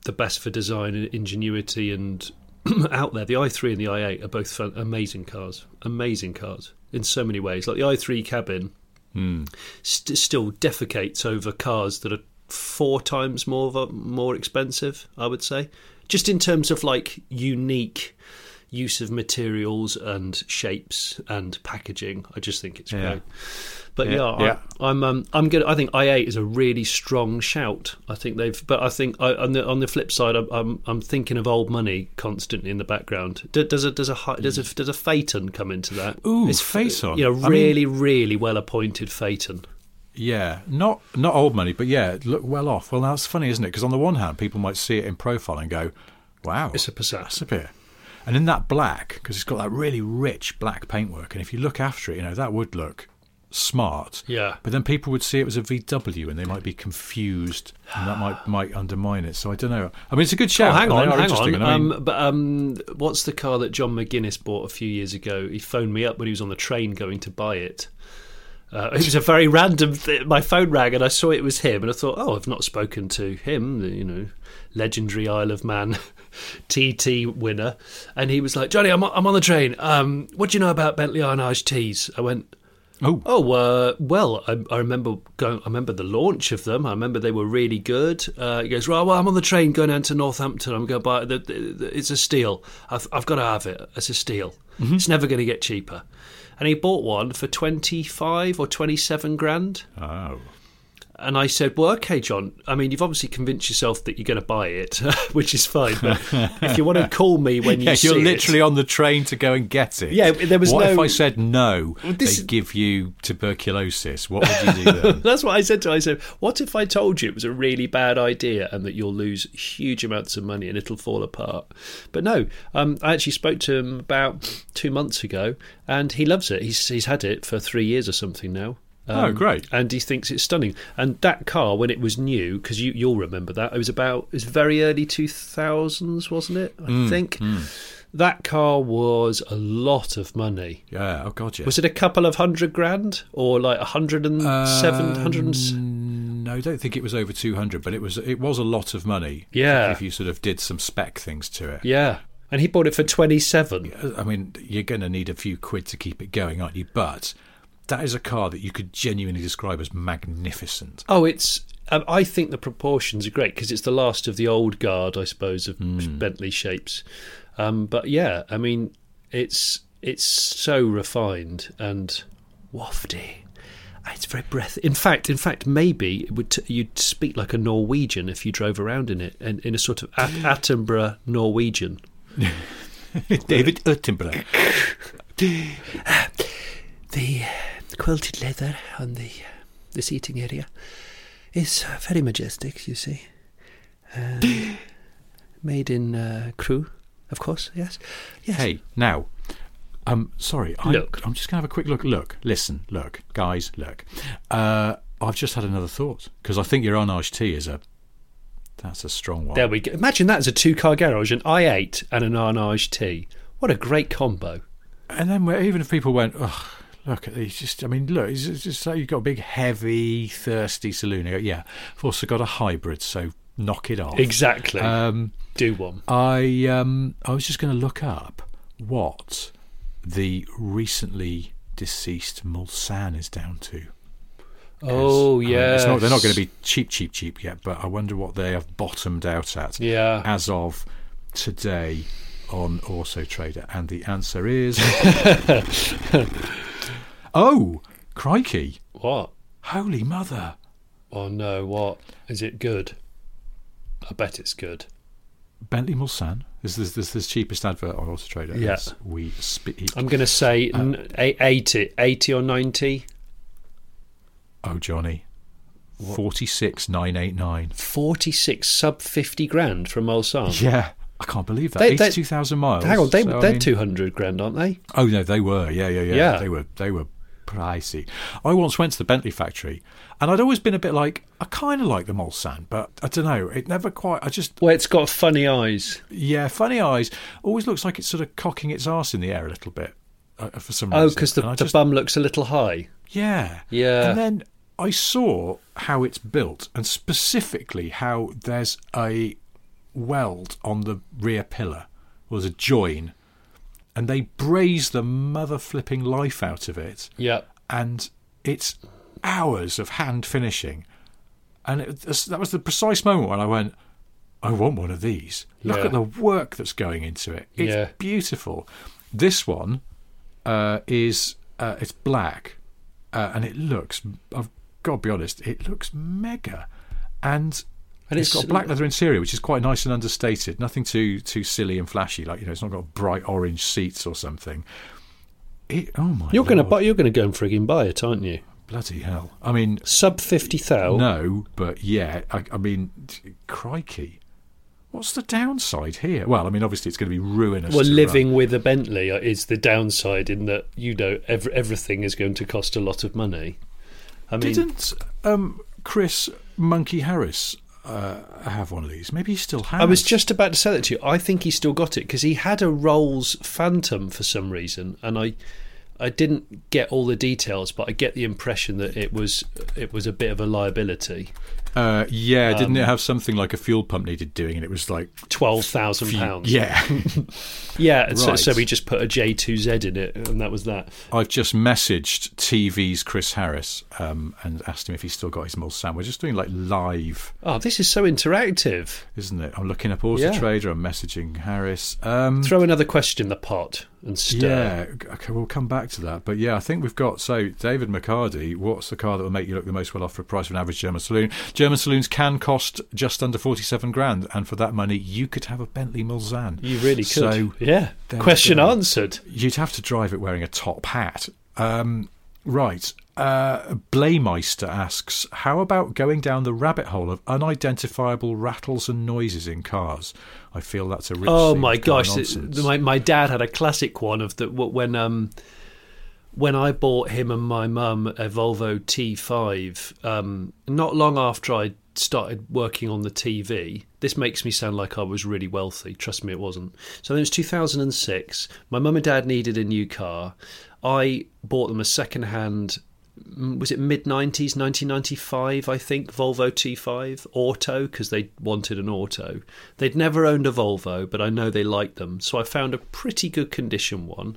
the best for design and ingenuity and out there. The i three and the i eight are both fun, amazing cars, amazing cars in so many ways. Like the i three cabin mm. st- still defecates over cars that are four times more more expensive, I would say, just in terms of like unique use of materials and shapes and packaging. I just think it's yeah. great. But yeah, yeah, I, yeah. I'm um, I'm good. I think i eight is a really strong shout. I think they've, but I think I, on the on the flip side, I'm, I'm I'm thinking of old money constantly in the background. Does, does a does a does a does a Phaeton come into that? Ooh, it's Phaeton. You know, I really, mean, really well appointed Phaeton. Yeah, not not old money, but yeah, look well off. Well, that's funny, isn't it? Because on the one hand, people might see it in profile and go, "Wow, it's a Passat." That's a bit." And in that black, because it's got that really rich black paintwork, and if you look after it, you know that would look smart. Yeah. But then people would see it was a V W, and they might be confused, and that might might undermine it. So I don't know. I mean, it's a good shout. Oh, hang on, hang on. I mean, um, but um, what's the car that John McGuinness bought a few years ago? He phoned me up when he was on the train going to buy it. Uh, it was a very random thing. My phone rang and I saw it was him, and I thought, oh, I've not spoken to him, the, you know, legendary Isle of Man T T winner. And he was like, Johnny, I'm on, I'm on the train. Um, what do you know about Bentley Arnage T's? I went, oh, oh, uh, well, I, I remember going. I remember the launch of them. I remember they were really good. Uh, he goes, right, well, I'm on the train going down to Northampton. I'm going to buy the, the, the, it's a steal. I've, I've got to have it. It's a steal. Mm-hmm. It's never going to get cheaper. And he bought one for twenty-five or twenty-seven grand. Oh. And I said, well, okay, John, I mean, you've obviously convinced yourself that you're going to buy it, which is fine. But if you want to call me when you yeah, see you're it... literally on the train to go and get it. Yeah, there was what no... if I said no, this... they give you tuberculosis? What would you do then? That's what I said to him. I said, what if I told you it was a really bad idea and that you'll lose huge amounts of money and it'll fall apart? But no, um, I actually spoke to him about two months ago and he loves it. He's, he's had it for three years or something now. Um, oh, great. And he thinks it's stunning. And that car, when it was new, because you, you'll remember that, it was about, it was very early two thousands, wasn't it? I mm, think. Mm. That car was a lot of money. Yeah, oh God, yeah. Was it a couple of hundred grand? Or like a hundred and seven, um, hundred and... No, I don't think it was over two hundred, but it was it was a lot of money. Yeah. If you sort of did some spec things to it. Yeah. And he bought it for twenty-seven. I mean, you're going to need a few quid to keep it going, aren't you? But... that is a car that you could genuinely describe as magnificent. Oh, it's. Um, I think the proportions are great because it's the last of the old guard, I suppose, of mm. Bentley shapes. Um, but yeah, I mean, it's it's so refined and wafty. It's very breath. In fact, in fact, maybe it would t- you'd speak like a Norwegian if you drove around in it, and in a sort of At- Attenborough Norwegian. David Attenborough. The quilted leather on the the seating area is very majestic, you see. Um, made in uh, Crewe, of course, yes. yes. Hey, now, um, sorry, I'm, look. I'm just going to have a quick look. Look, listen, look, guys, look. Uh, I've just had another thought, because I think your Arnage T is a, that's a strong one. There we go. Imagine that as a two-car garage, an i eight and an Arnage T. What a great combo. And then even if people went, ugh, look at these. Just, I mean, look. It's just like you've got a big, heavy, thirsty saloon. You go, yeah, I've also got a hybrid, so knock it off. Exactly. Um, Do one. I um, I was just going to look up what the recently deceased Mulsanne is down to. Oh yeah, I mean, they're not going to be cheap, cheap, cheap yet. But I wonder what they have bottomed out at. Yeah. As of today on Auto Trader, and the answer is. Oh, crikey. What? Holy mother. Oh no, what? Is it good? I bet it's good. Bentley Mulsanne. This is this this cheapest advert on Auto Trader. Yeah. We speak. I'm going to say uh, n- eighty, eighty or ninety. Oh, Johnny. forty-six nine eighty-nine. forty-six, sub fifty grand from Mulsanne. Yeah. I can't believe that. They, they, eighty-two thousand miles. Hang on, they, so, they're I mean, two hundred grand, aren't they? Oh, no, they were. Yeah, yeah, yeah, yeah. They were They were pricey. I once went to the Bentley factory, and I'd always been a bit like, I kind of like the Mulsanne, but I don't know, it never quite, I just... Well, it's got funny eyes. Yeah, funny eyes. Always looks like it's sort of cocking its arse in the air a little bit, uh, for some reason. Oh, because the, the just, bum looks a little high. Yeah. Yeah. And then I saw how it's built, and specifically how there's a weld on the rear pillar was a join, and they braze the mother flipping life out of it. Yeah. And it's hours of hand finishing. And it, that was the precise moment when I went, I want one of these. Look Yeah. at the work that's going into it. It's Yeah. beautiful. This one uh, is uh, it's black, uh, and it looks, I've got to be honest, it looks mega. And, And it's it's- got a black leather interior, which is quite nice and understated. Nothing too too silly and flashy. Like, you know, it's not got bright orange seats or something. It, oh my! You're going to Lord. buy. You're going to go and frigging buy it, aren't you? Bloody hell! I mean, Sub fifty thou. no, but yeah. I, I mean, crikey! What's the downside here? Well, I mean, obviously it's going to be ruinous. Well, to living run. with a Bentley is the downside in that, you know, every, everything is going to cost a lot of money. I mean, Didn't um, Chris Monkey Harris uh, have one of these? Maybe he still has. I was just about to say that to you. I think he still got it because he had a Rolls Phantom for some reason, and I, I didn't get all the details, but I get the impression that it was it was a bit of a liability. Uh, yeah, didn't Um, it have something like a fuel pump needed doing, and it was like Twelve thousand pounds. Yeah. Yeah, and so, Right. so we just put a J two Z in it, and that was that. I've just messaged T V's Chris Harris um, and asked him if he's still got his Mulsanne. We're just doing like live, Oh, this is so interactive. isn't it? I'm looking up Auto Yeah. Trader. I'm messaging Harris. Um, Throw another question in the pot and stir. yeah, okay, we'll come back to that. But yeah, I think we've got, so David McCarty, what's the car that will make you look the most well off for a price of an average German saloon? German saloons can cost just under forty-seven grand, and for that money, you could have a Bentley Mulsanne. You really could. So yeah. there we Question go. answered. You'd have to drive it wearing a top hat. Um, right. Uh, Blaymeister asks, how about going down the rabbit hole of unidentifiable rattles and noises in cars? I feel that's a rich Oh theme my of car gosh! it- nonsense. my my dad had a classic one of the when um when I bought him and my mum a Volvo T five. Um, not long after I started working on the T V. This makes me sound like I was really wealthy. Trust me, it wasn't. So then it was two thousand six. My mum and dad needed a new car. I bought them a second-hand. Was it mid nineties, nineteen ninety-five, I think, Volvo T five Auto, because they wanted an auto. They'd never owned a Volvo, but I know they liked them. So I found a pretty good condition one.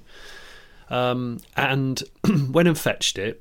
Um, and went and fetched it.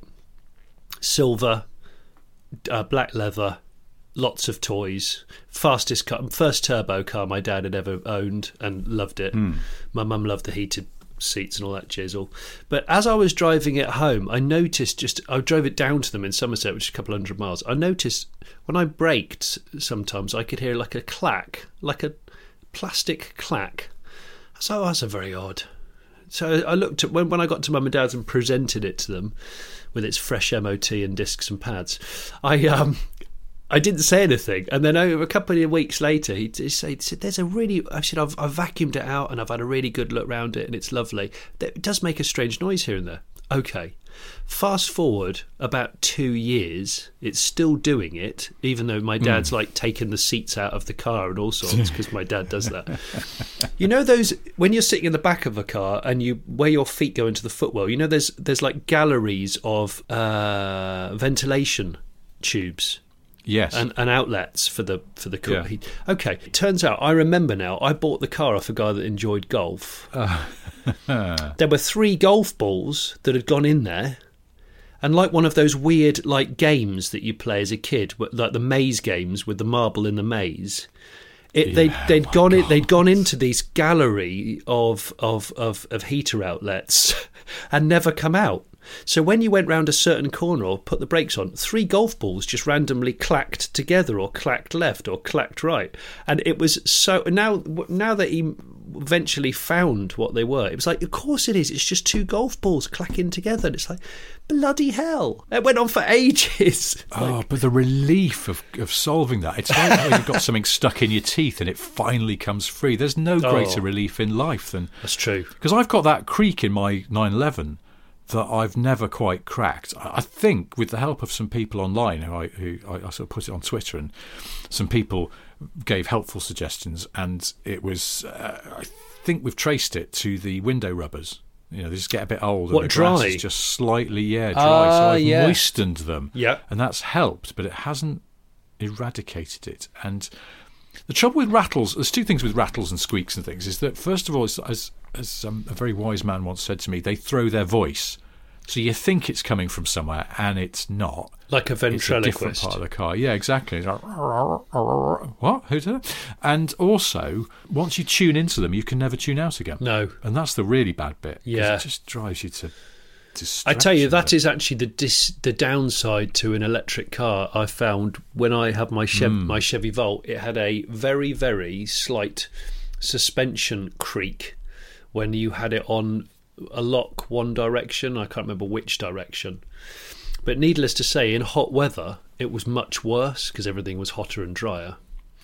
Silver, uh, black leather, lots of toys. Fastest car, first turbo car my dad had ever owned and loved it. My mum loved the heated seats and all that jizzle. But as I was driving it home, I noticed just I drove it down to them in Somerset, which is a couple hundred miles. I noticed when I braked, sometimes I could hear like a clack, like a plastic clack. So that's a very odd. So I looked at when when I got to mum and dad's and presented it to them with its fresh M O T and discs and pads. I um. I didn't say anything, and then over a couple of weeks later, he, he said, "There's a really." I said, "I've, I've vacuumed it out, and I've had a really good look round it, and it's lovely. It does make a strange noise here and there." Okay, fast forward about two years, it's still doing it, even though my dad's like taking the seats out of the car and all sorts, because my dad does that. You know those when you're sitting in the back of a car and you where your feet go into the footwell. You know there's there's like galleries of uh, ventilation tubes. Yes. And, and outlets for the for the cool Yeah. heat. Okay, it turns out I remember now. I bought the car off a guy that enjoyed golf. There were three golf balls that had gone in there, and like one of those weird like games that you play as a kid, wh- like the maze games with the marble in the maze. It, they Yeah, they'd my gone in, God. they'd gone into this gallery of of of, of heater outlets and never come out. So when you went round a certain corner or put the brakes on, three golf balls just randomly clacked together or clacked left or clacked right. And it was so... Now now that he eventually found what they were, it was like, of course it is. It's just two golf balls clacking together. And it's like, bloody hell. It went on for ages. Oh, but the relief of, of solving that. It's like how you've got something stuck in your teeth and it finally comes free. There's no greater Oh. relief in life than... That's true. Because I've got that creak in my nine eleven that I've never quite cracked. I I think with the help of some people online who I, who I, I sort of put it on Twitter, and some people gave helpful suggestions, and it was, uh, I think we've traced it to the window rubbers. You know, they just get a bit old What, and the grass dry? is just slightly, yeah, dry. Ah, so I've yeah. moistened them. Yeah. And that's helped, but it hasn't eradicated it. And The trouble with rattles, there's two things with rattles and squeaks and things, is that, first of all, as, as, as um, a very wise man once said to me, they throw their voice. So you think it's coming from somewhere, and it's not. Like a ventriloquist. It's a different part of the car. Yeah, exactly. It's like, what? Who did that? And also, once you tune into them, you can never tune out again. No. And that's the really bad bit. Yeah. It just drives you to I tell you, that is actually the dis, the downside to an electric car. I found when I had my Chev, mm. my Chevy Volt, it had a very, very slight suspension creak when you had it on a lock one direction. I can't remember which direction. But needless to say, in hot weather, it was much worse because everything was hotter and drier.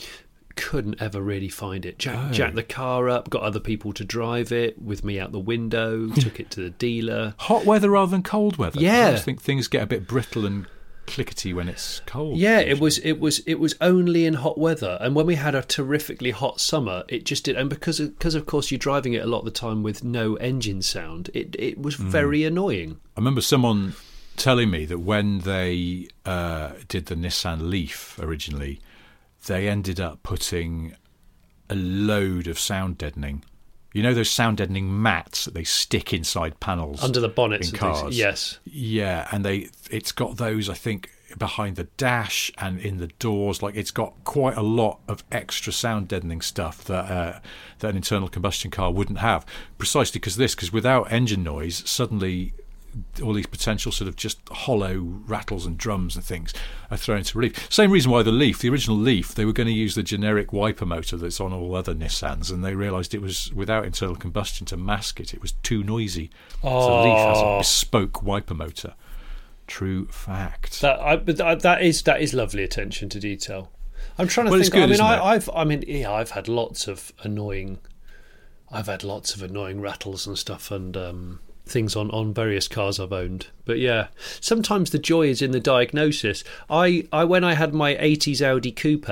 Couldn't ever really find it. Jack, oh. jacked the car up, got other people to drive it with me out the window, took it to the dealer. Hot weather rather than cold weather. Yeah, I just think things get a bit brittle and clickety when it's cold. Yeah, it was it was it was only in hot weather, and when we had a terrifically hot summer, it just did. And because of, because of course you're driving it a lot of the time with no engine sound, it it was mm. very annoying. I remember someone telling me that when they uh, did the Nissan Leaf originally, they ended up putting a load of sound deadening. You know those sound deadening mats that they stick inside panels under the bonnets in cars? Things. Yes. Yeah, and they it's got those, I think, behind the dash and in the doors. Like, it's got quite a lot of extra sound deadening stuff that uh, that an internal combustion car wouldn't have. Precisely because this, because without engine noise, suddenly all these potential sort of just hollow rattles and drums and things are thrown into relief. Same reason why the Leaf, the original Leaf, they were going to use the generic wiper motor that's on all other Nissans, and they realised it was, without internal combustion to mask it, it was too noisy. Oh. So the Leaf has a bespoke wiper motor. True fact. That I, but that is that is lovely attention to detail. I'm trying to well, think. Good, I mean, I, it? I've I mean, yeah, I've had lots of annoying. I've had lots of annoying rattles and stuff, and um, things on, on various cars I've owned. But yeah, sometimes the joy is in the diagnosis. I, I when I had my eighties Audi Coupe,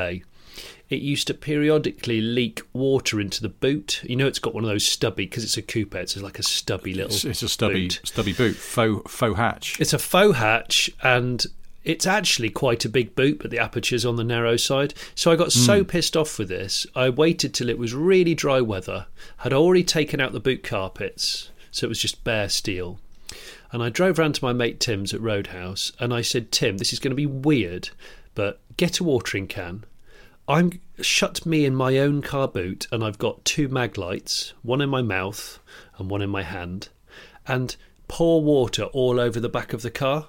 it used to periodically leak water into the boot. You know, it's got one of those stubby, because it's a coupe, it's like a stubby little It's, it's a stubby boot. stubby boot, faux, faux hatch. It's a faux hatch, and it's actually quite a big boot, but the aperture's on the narrow side. So I got mm. so pissed off with this, I waited till it was really dry weather, had already taken out the boot carpets, so it was just bare steel. And I drove round to my mate Tim's at Roadhouse, and I said, Tim, this is going to be weird, but get a watering can. I'm shut me in my own car boot, and I've got two mag lights, one in my mouth and one in my hand, and pour water all over the back of the car.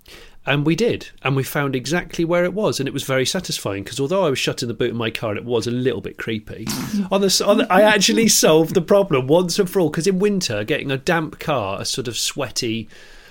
And we did, and we found exactly where it was, and it was very satisfying, because although I was shut in the boot of my car, it was a little bit creepy. on the, on the, I actually solved the problem once and for all, because in winter, getting a damp car, a sort of sweaty,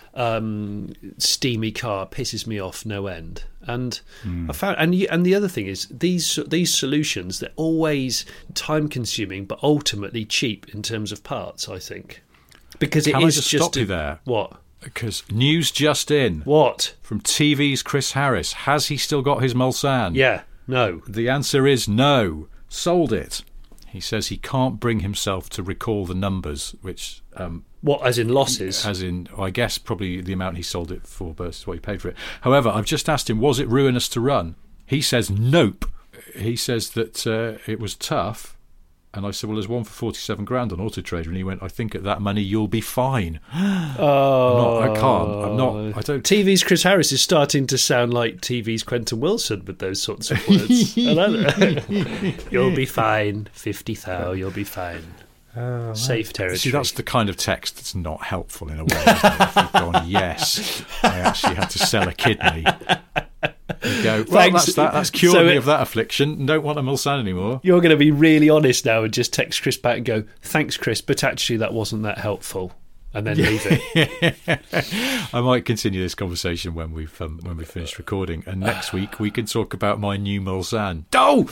um, steamy car, pisses me off no end. And mm. I found, and and the other thing is, these these solutions, they're always time consuming, but ultimately cheap in terms of parts, I think, because it Can is I just just stop a, you there? What? Because news just in. What? From T V's Chris Harris. Has he still got his Mulsanne? Yeah. No. The answer is no. Sold it. He says he can't bring himself to recall the numbers, which... Um, what, as in losses? As in, I guess, probably the amount he sold it for versus what he paid for it. However, I've just asked him, was it ruinous to run? He says nope. He says that uh, it was tough. And I said, well, there's one for forty-seven grand on Auto Trader. And he went, I think at that money you'll be fine. Oh. I'm not, I can't. I'm not. I don't. T V's Chris Harris is starting to sound like T V's Quentin Wilson with those sorts of words. I like that. You'll be fine. fifty thousand, you'll be fine. Oh, Safe territory. See, that's the kind of text that's not helpful in a way. Isn't it? If you've gone, yes, I actually had to sell a kidney. You go, well, Thanks. that's that. That's cured So me it- of that affliction. Don't want a Mulsanne anymore. You're going to be really honest now and just text Chris back and go, thanks, Chris, but actually that wasn't that helpful. And then leave it. I might continue this conversation when we've um, when we finished recording, and next week we can talk about my new Mulsanne. Oh,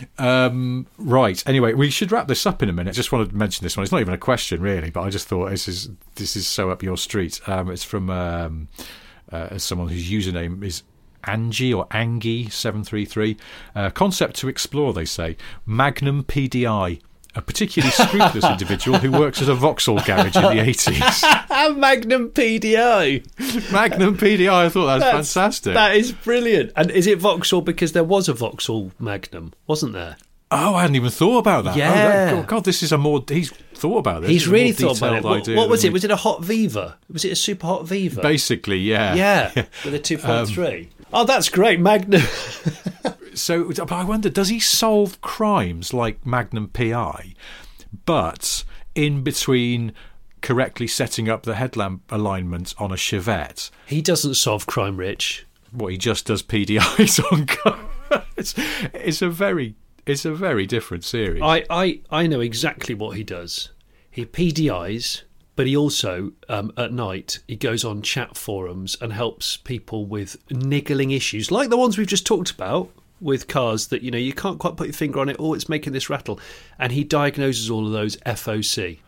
um, right. Anyway, we should wrap this up in a minute. I just wanted to mention this one. It's not even a question, really, but I just thought this is this is so up your street. Um, it's from um, uh, someone whose username is Angie or Angie seven three three. Uh, concept to explore, they say. Magnum P D I. A particularly scrupulous individual who works at a Vauxhall garage in the eighties. Magnum P D I. Magnum P D I, I thought that was That's- fantastic. That is brilliant. And is it Vauxhall because there was a Vauxhall Magnum, wasn't there? Oh, I hadn't even thought about that. Yeah. Oh, that, God, God, this is a more... He's thought about this. He's This is a really more thought about it. detailed What, idea what was than it? we- Was it a hot Viva? Was it a super hot Viva? Basically, yeah. Yeah, with a two point three. Um, oh, that's great. Magnum. So, but I wonder, does he solve crimes like Magnum P I, but in between correctly setting up the headlamp alignment on a Chevette, He doesn't solve crime, Rich. what he just does P D Is on cars? It's, it's a very, it's a very different series. I, I, I know exactly what he does. He P D Is, but he also, um, at night, he goes on chat forums and helps people with niggling issues, like the ones we've just talked about, with cars that, you know, you can't quite put your finger on it, oh, it's making this rattle. And he diagnoses all of those F O C.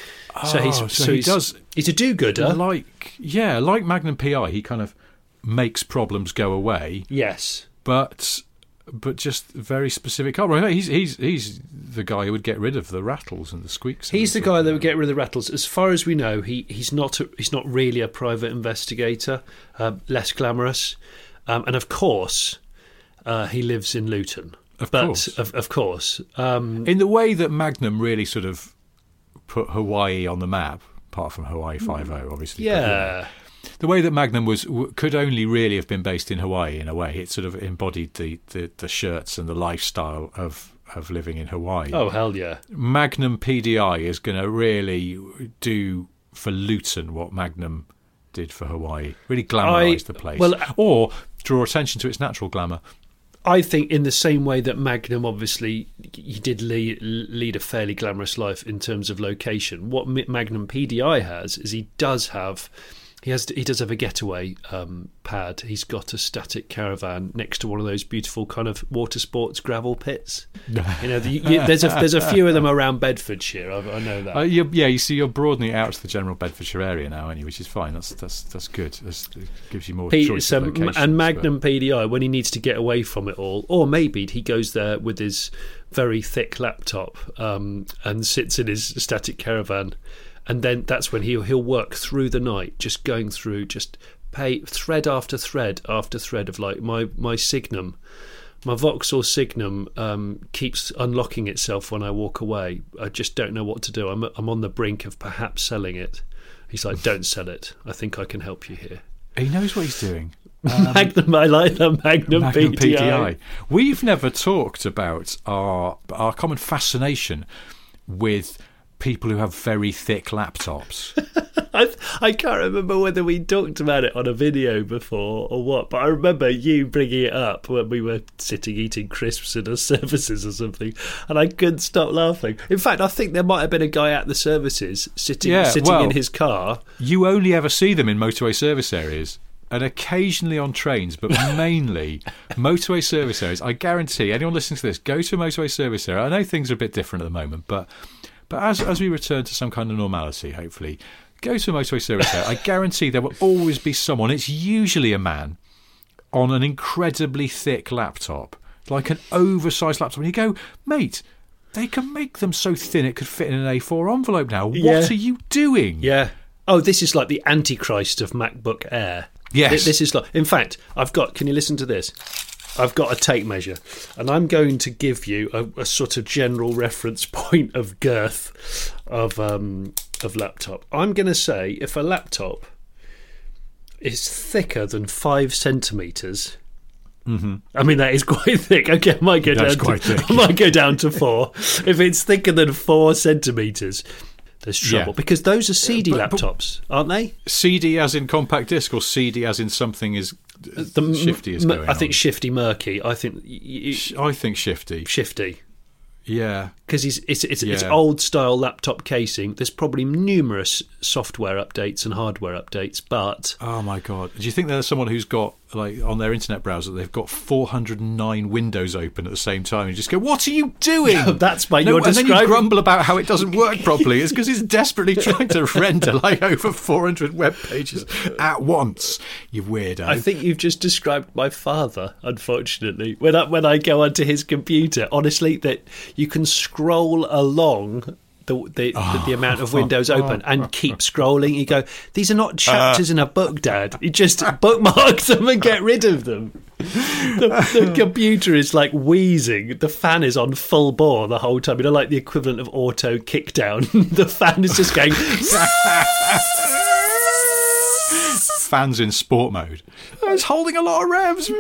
So he's Oh, so, so he he's, does- he's a do-gooder. like, yeah, like Magnum P I, he kind of makes problems go away, Yes. but but just very specific car. Right, he's he's he's the guy who would get rid of the rattles and the squeaks. He's the and guy that would get rid of the rattles. As far as we know, he, he's not a, he's not really a private investigator. Uh, less glamorous, um, and of course, uh, he lives in Luton. Of but course. of, of course, um, in the way that Magnum really sort of put Hawaii on the map, apart from Hawaii Five-O, obviously. but, you know, yeah, the way that Magnum was w- could only really have been based in Hawaii. In a way, it sort of embodied the, the, the shirts and the lifestyle of, of living in Hawaii. oh hell yeah, Magnum P D I is going to really do for Luton what Magnum did for Hawaii. Really glamorise I- the place, well, or draw attention to its natural glamour. I think in the same way that Magnum, obviously, he did lead, lead a fairly glamorous life in terms of location. What M- Magnum P D I has is he does have, he has, he does have a getaway um, pad. He's got a static caravan next to one of those beautiful kind of water sports gravel pits. You know, the, you, there's a there's a few of them around Bedfordshire. I, I know that. Uh, you, yeah, you see, you're broadening it out to the general Bedfordshire area now, aren't you? Which is fine. That's that's that's good. That's, it gives you more P- choice so, of locations. and Magnum but- P D I, when he needs to get away from it all, or maybe he goes there with his very thick laptop um, and sits in his static caravan, and then that's when he'll he'll work through the night, just going through just pay thread after thread after thread of like my my Signum. My Vauxhall Signum um, keeps unlocking itself when I walk away. I just don't know what to do. I'm I'm on the brink of perhaps selling it. He's like, "Don't sell it. I think I can help you here." He knows what he's doing. Magnum, I like the Magnum, Magnum P D I. We've never talked about our our common fascination with people who have very thick laptops. I, I can't remember whether we talked about it on a video before or what, but I remember you bringing it up when we were sitting eating crisps in a services or something, and I couldn't stop laughing. In fact, I think there might have been a guy at the services sitting Yeah, sitting well- in his car. You only ever see them in motorway service areas and occasionally on trains, but mainly motorway service areas. I guarantee anyone listening to this, go to a motorway service area. I know things are a bit different at the moment, but but as as we return to some kind of normality, hopefully, go to a motorway service area. I guarantee there will always be someone, it's usually a man, on an incredibly thick laptop, like an oversized laptop. And you go, mate, they can make them so thin it could fit in an A four envelope now. What Yeah. are you doing? Yeah. Oh, this is like the Antichrist of MacBook Air. Yes. Th- This is like. In fact, I've got. Can you listen to this? I've got a tape measure, and I'm going to give you a, a sort of general reference point of girth of um, of laptop. I'm going to say if a laptop is thicker than five centimeters. Mm-hmm. I mean that is quite thick. Okay, I might go That's down. quite to, thick. I might go down to four. If it's thicker than four centimeters, there's trouble Yeah. because those are C D But- but- laptops, aren't they? C D as in compact disc, or C D as in something is The shifty is m- going I think on? shifty murky. I think y- y- Sh- I think shifty. shifty Yeah. because it's it's it's, it's Yeah. old style laptop casing. There's probably numerous software updates and hardware updates, but Oh my god. Do you think there's someone who's got, like, on their internet browser, they've got four hundred nine windows open at the same time, and you just go, "What are you doing?" that's why No, you're and then you describing. grumble about how it doesn't work properly. It's because it's desperately trying to render like over four hundred web pages at once. You weirdo. I think you've just described my father. Unfortunately, when I, when I go onto his computer, honestly, that you can scroll along the the, oh. the, the amount of windows open and keep scrolling. You go, these are not chapters uh. in a book, Dad. You just bookmark them and get rid of them. The, the computer is like wheezing. The fan is on full bore the whole time. You know, like the equivalent of auto kick down. The fan is just going. Fans in sport mode. It's holding a lot of revs.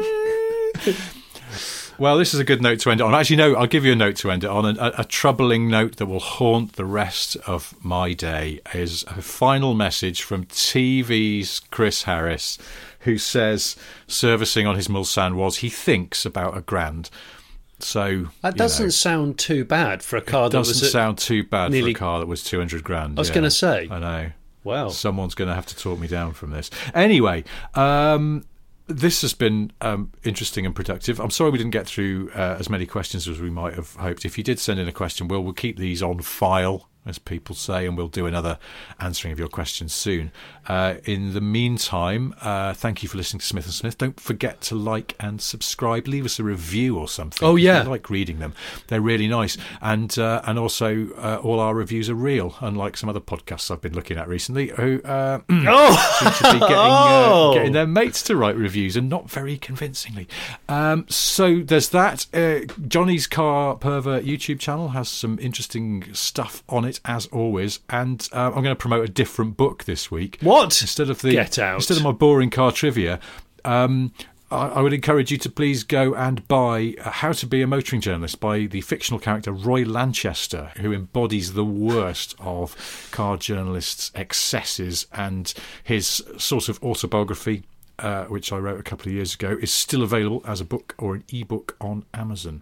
Well, this is a good note to end it on. Actually, no, I'll give you a note to end it on. A, a troubling note that will haunt the rest of my day is a final message from T V's Chris Harris, who says servicing on his Mulsanne was, he thinks, about a grand. So that doesn't know, sound too bad for a car that was. Doesn't sound too bad nearly, for a car that was two hundred grand. I was yeah. going to say. I know. Wow. Someone's going to have to talk me down from this. Anyway, um, this has been um, interesting and productive. I'm sorry we didn't get through uh, as many questions as we might have hoped. If you did send in a question, we'll, we'll keep these on file, as people say, and we'll do another answering of your questions soon. Uh, in the meantime, uh, thank you for listening to Smith and Smith. Don't forget to like and subscribe. Leave us a review or something. Oh, yeah. I like reading them. They're really nice. And uh, and also, uh, all our reviews are real, unlike some other podcasts I've been looking at recently who uh, oh. seem to be getting, oh. uh, getting their mates to write reviews, and not very convincingly. Um, so there's that. Uh, Johnny's Car Pervert YouTube channel has some interesting stuff on it, as always, and uh, I'm going to promote a different book this week. What? Instead of the Get out. Instead of my boring car trivia, um, I, I would encourage you to please go and buy How to Be a Motoring Journalist by the fictional character Roy Lanchester, who embodies the worst of car journalists' excesses, and his sort of autobiography, uh, which I wrote a couple of years ago, is still available as a book or an ebook on Amazon.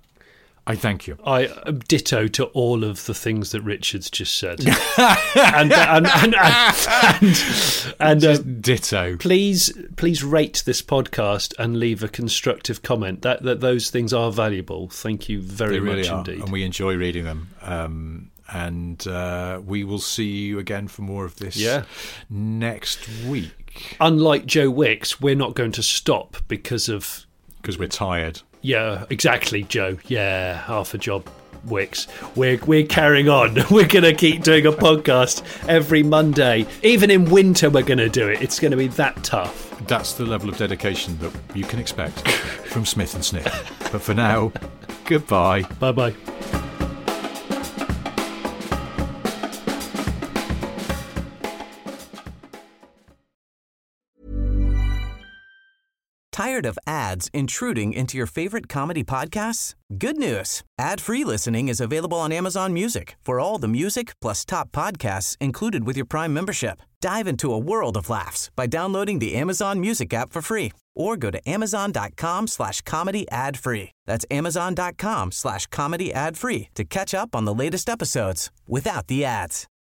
I thank you. I ditto to all of the things that Richard's just said. and and and, and, and, and uh, ditto. Please, please rate this podcast and leave a constructive comment. That that those things are valuable. Thank you very they really much are, indeed. and we enjoy reading them. Um, and uh, we will see you again for more of this. Yeah. next week. Unlike Joe Wicks, we're not going to stop because of because we're tired. Yeah, exactly, Joe. Yeah, half a job, Wicks. We're we're carrying on. We're going to keep doing a podcast every Monday. Even in winter, we're going to do it. It's going to be that tough. That's the level of dedication that you can expect from Smith and Smith. But for now, goodbye. Bye-bye. Tired of ads intruding into your favorite comedy podcasts? Good news. Ad-free listening is available on Amazon Music for all the music plus top podcasts included with your Prime membership. Dive into a world of laughs by downloading the Amazon Music app for free or go to amazon.com slash comedy ad free. That's amazon.com slash comedy ad free to catch up on the latest episodes without the ads.